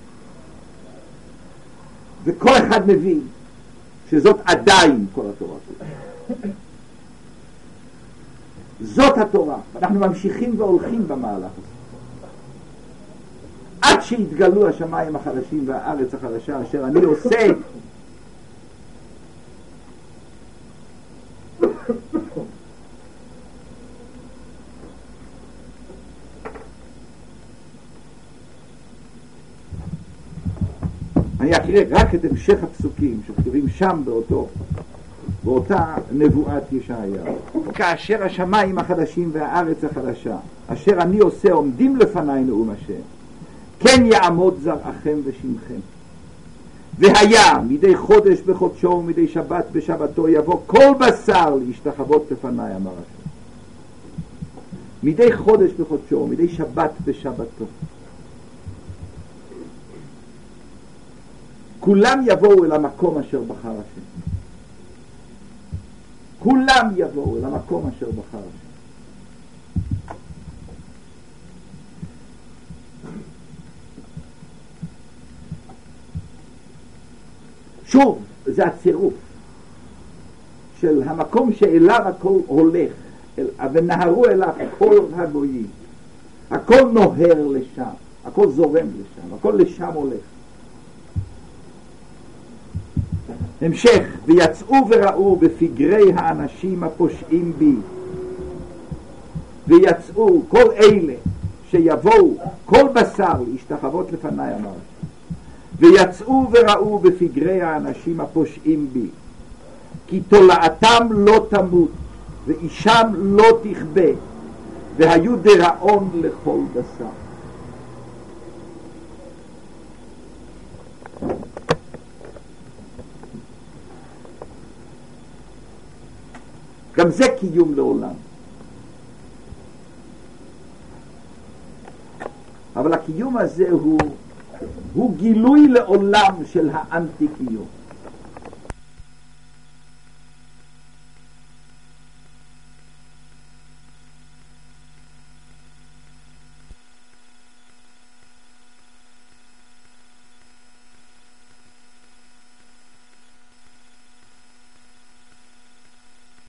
וכל אחד מבין שזאת עדיין כל התורה כולה. זאת התורה. אנחנו ממשיכים והולכים במהלך הזה. עד שהתגלו השמיים החדשים והארץ החדשה אשר אני עושה. אני אקריא רק את המשך הפסוקים שכתובים שם באותו, באותה נבואת ישעיהו. כאשר השמיים החדשים והארץ החדשה אשר אני עושה עומדים לפני נאום השם, כן יעמוד זרעכם ושמכם. והיה מדי חודש בחודשו ומדי שבת בשבתו יבוא כל בשר להשתחוות לפני, אמר השם. מדי חודש בחודשו ומדי שבת בשבתו. כולם יבואו אל המקום אשר בחר השם. כולם יבואו אל המקום אשר בחר השם. שוב, זה הצירוף של המקום שאליו הכל הולך, אל, ונהרו אליו כל הגויים. הכל נוהר לשם, הכל זורם לשם, הכל לשם הולך. המשך, ויצאו וראו בפגרי האנשים הפושעים בי, ויצאו כל אלה שיבואו כל בשר להשתחוות לפני, אמר, ויצאו וראו בפגרי האנשים הפושעים בי, כי תולעתם לא תמות ואישם לא תכבה, והיו דראון לכל בשר. גם זה קיום לעולם. אבל הקיום הזה הוא, הוא גילוי לעולם של האנטי קיום.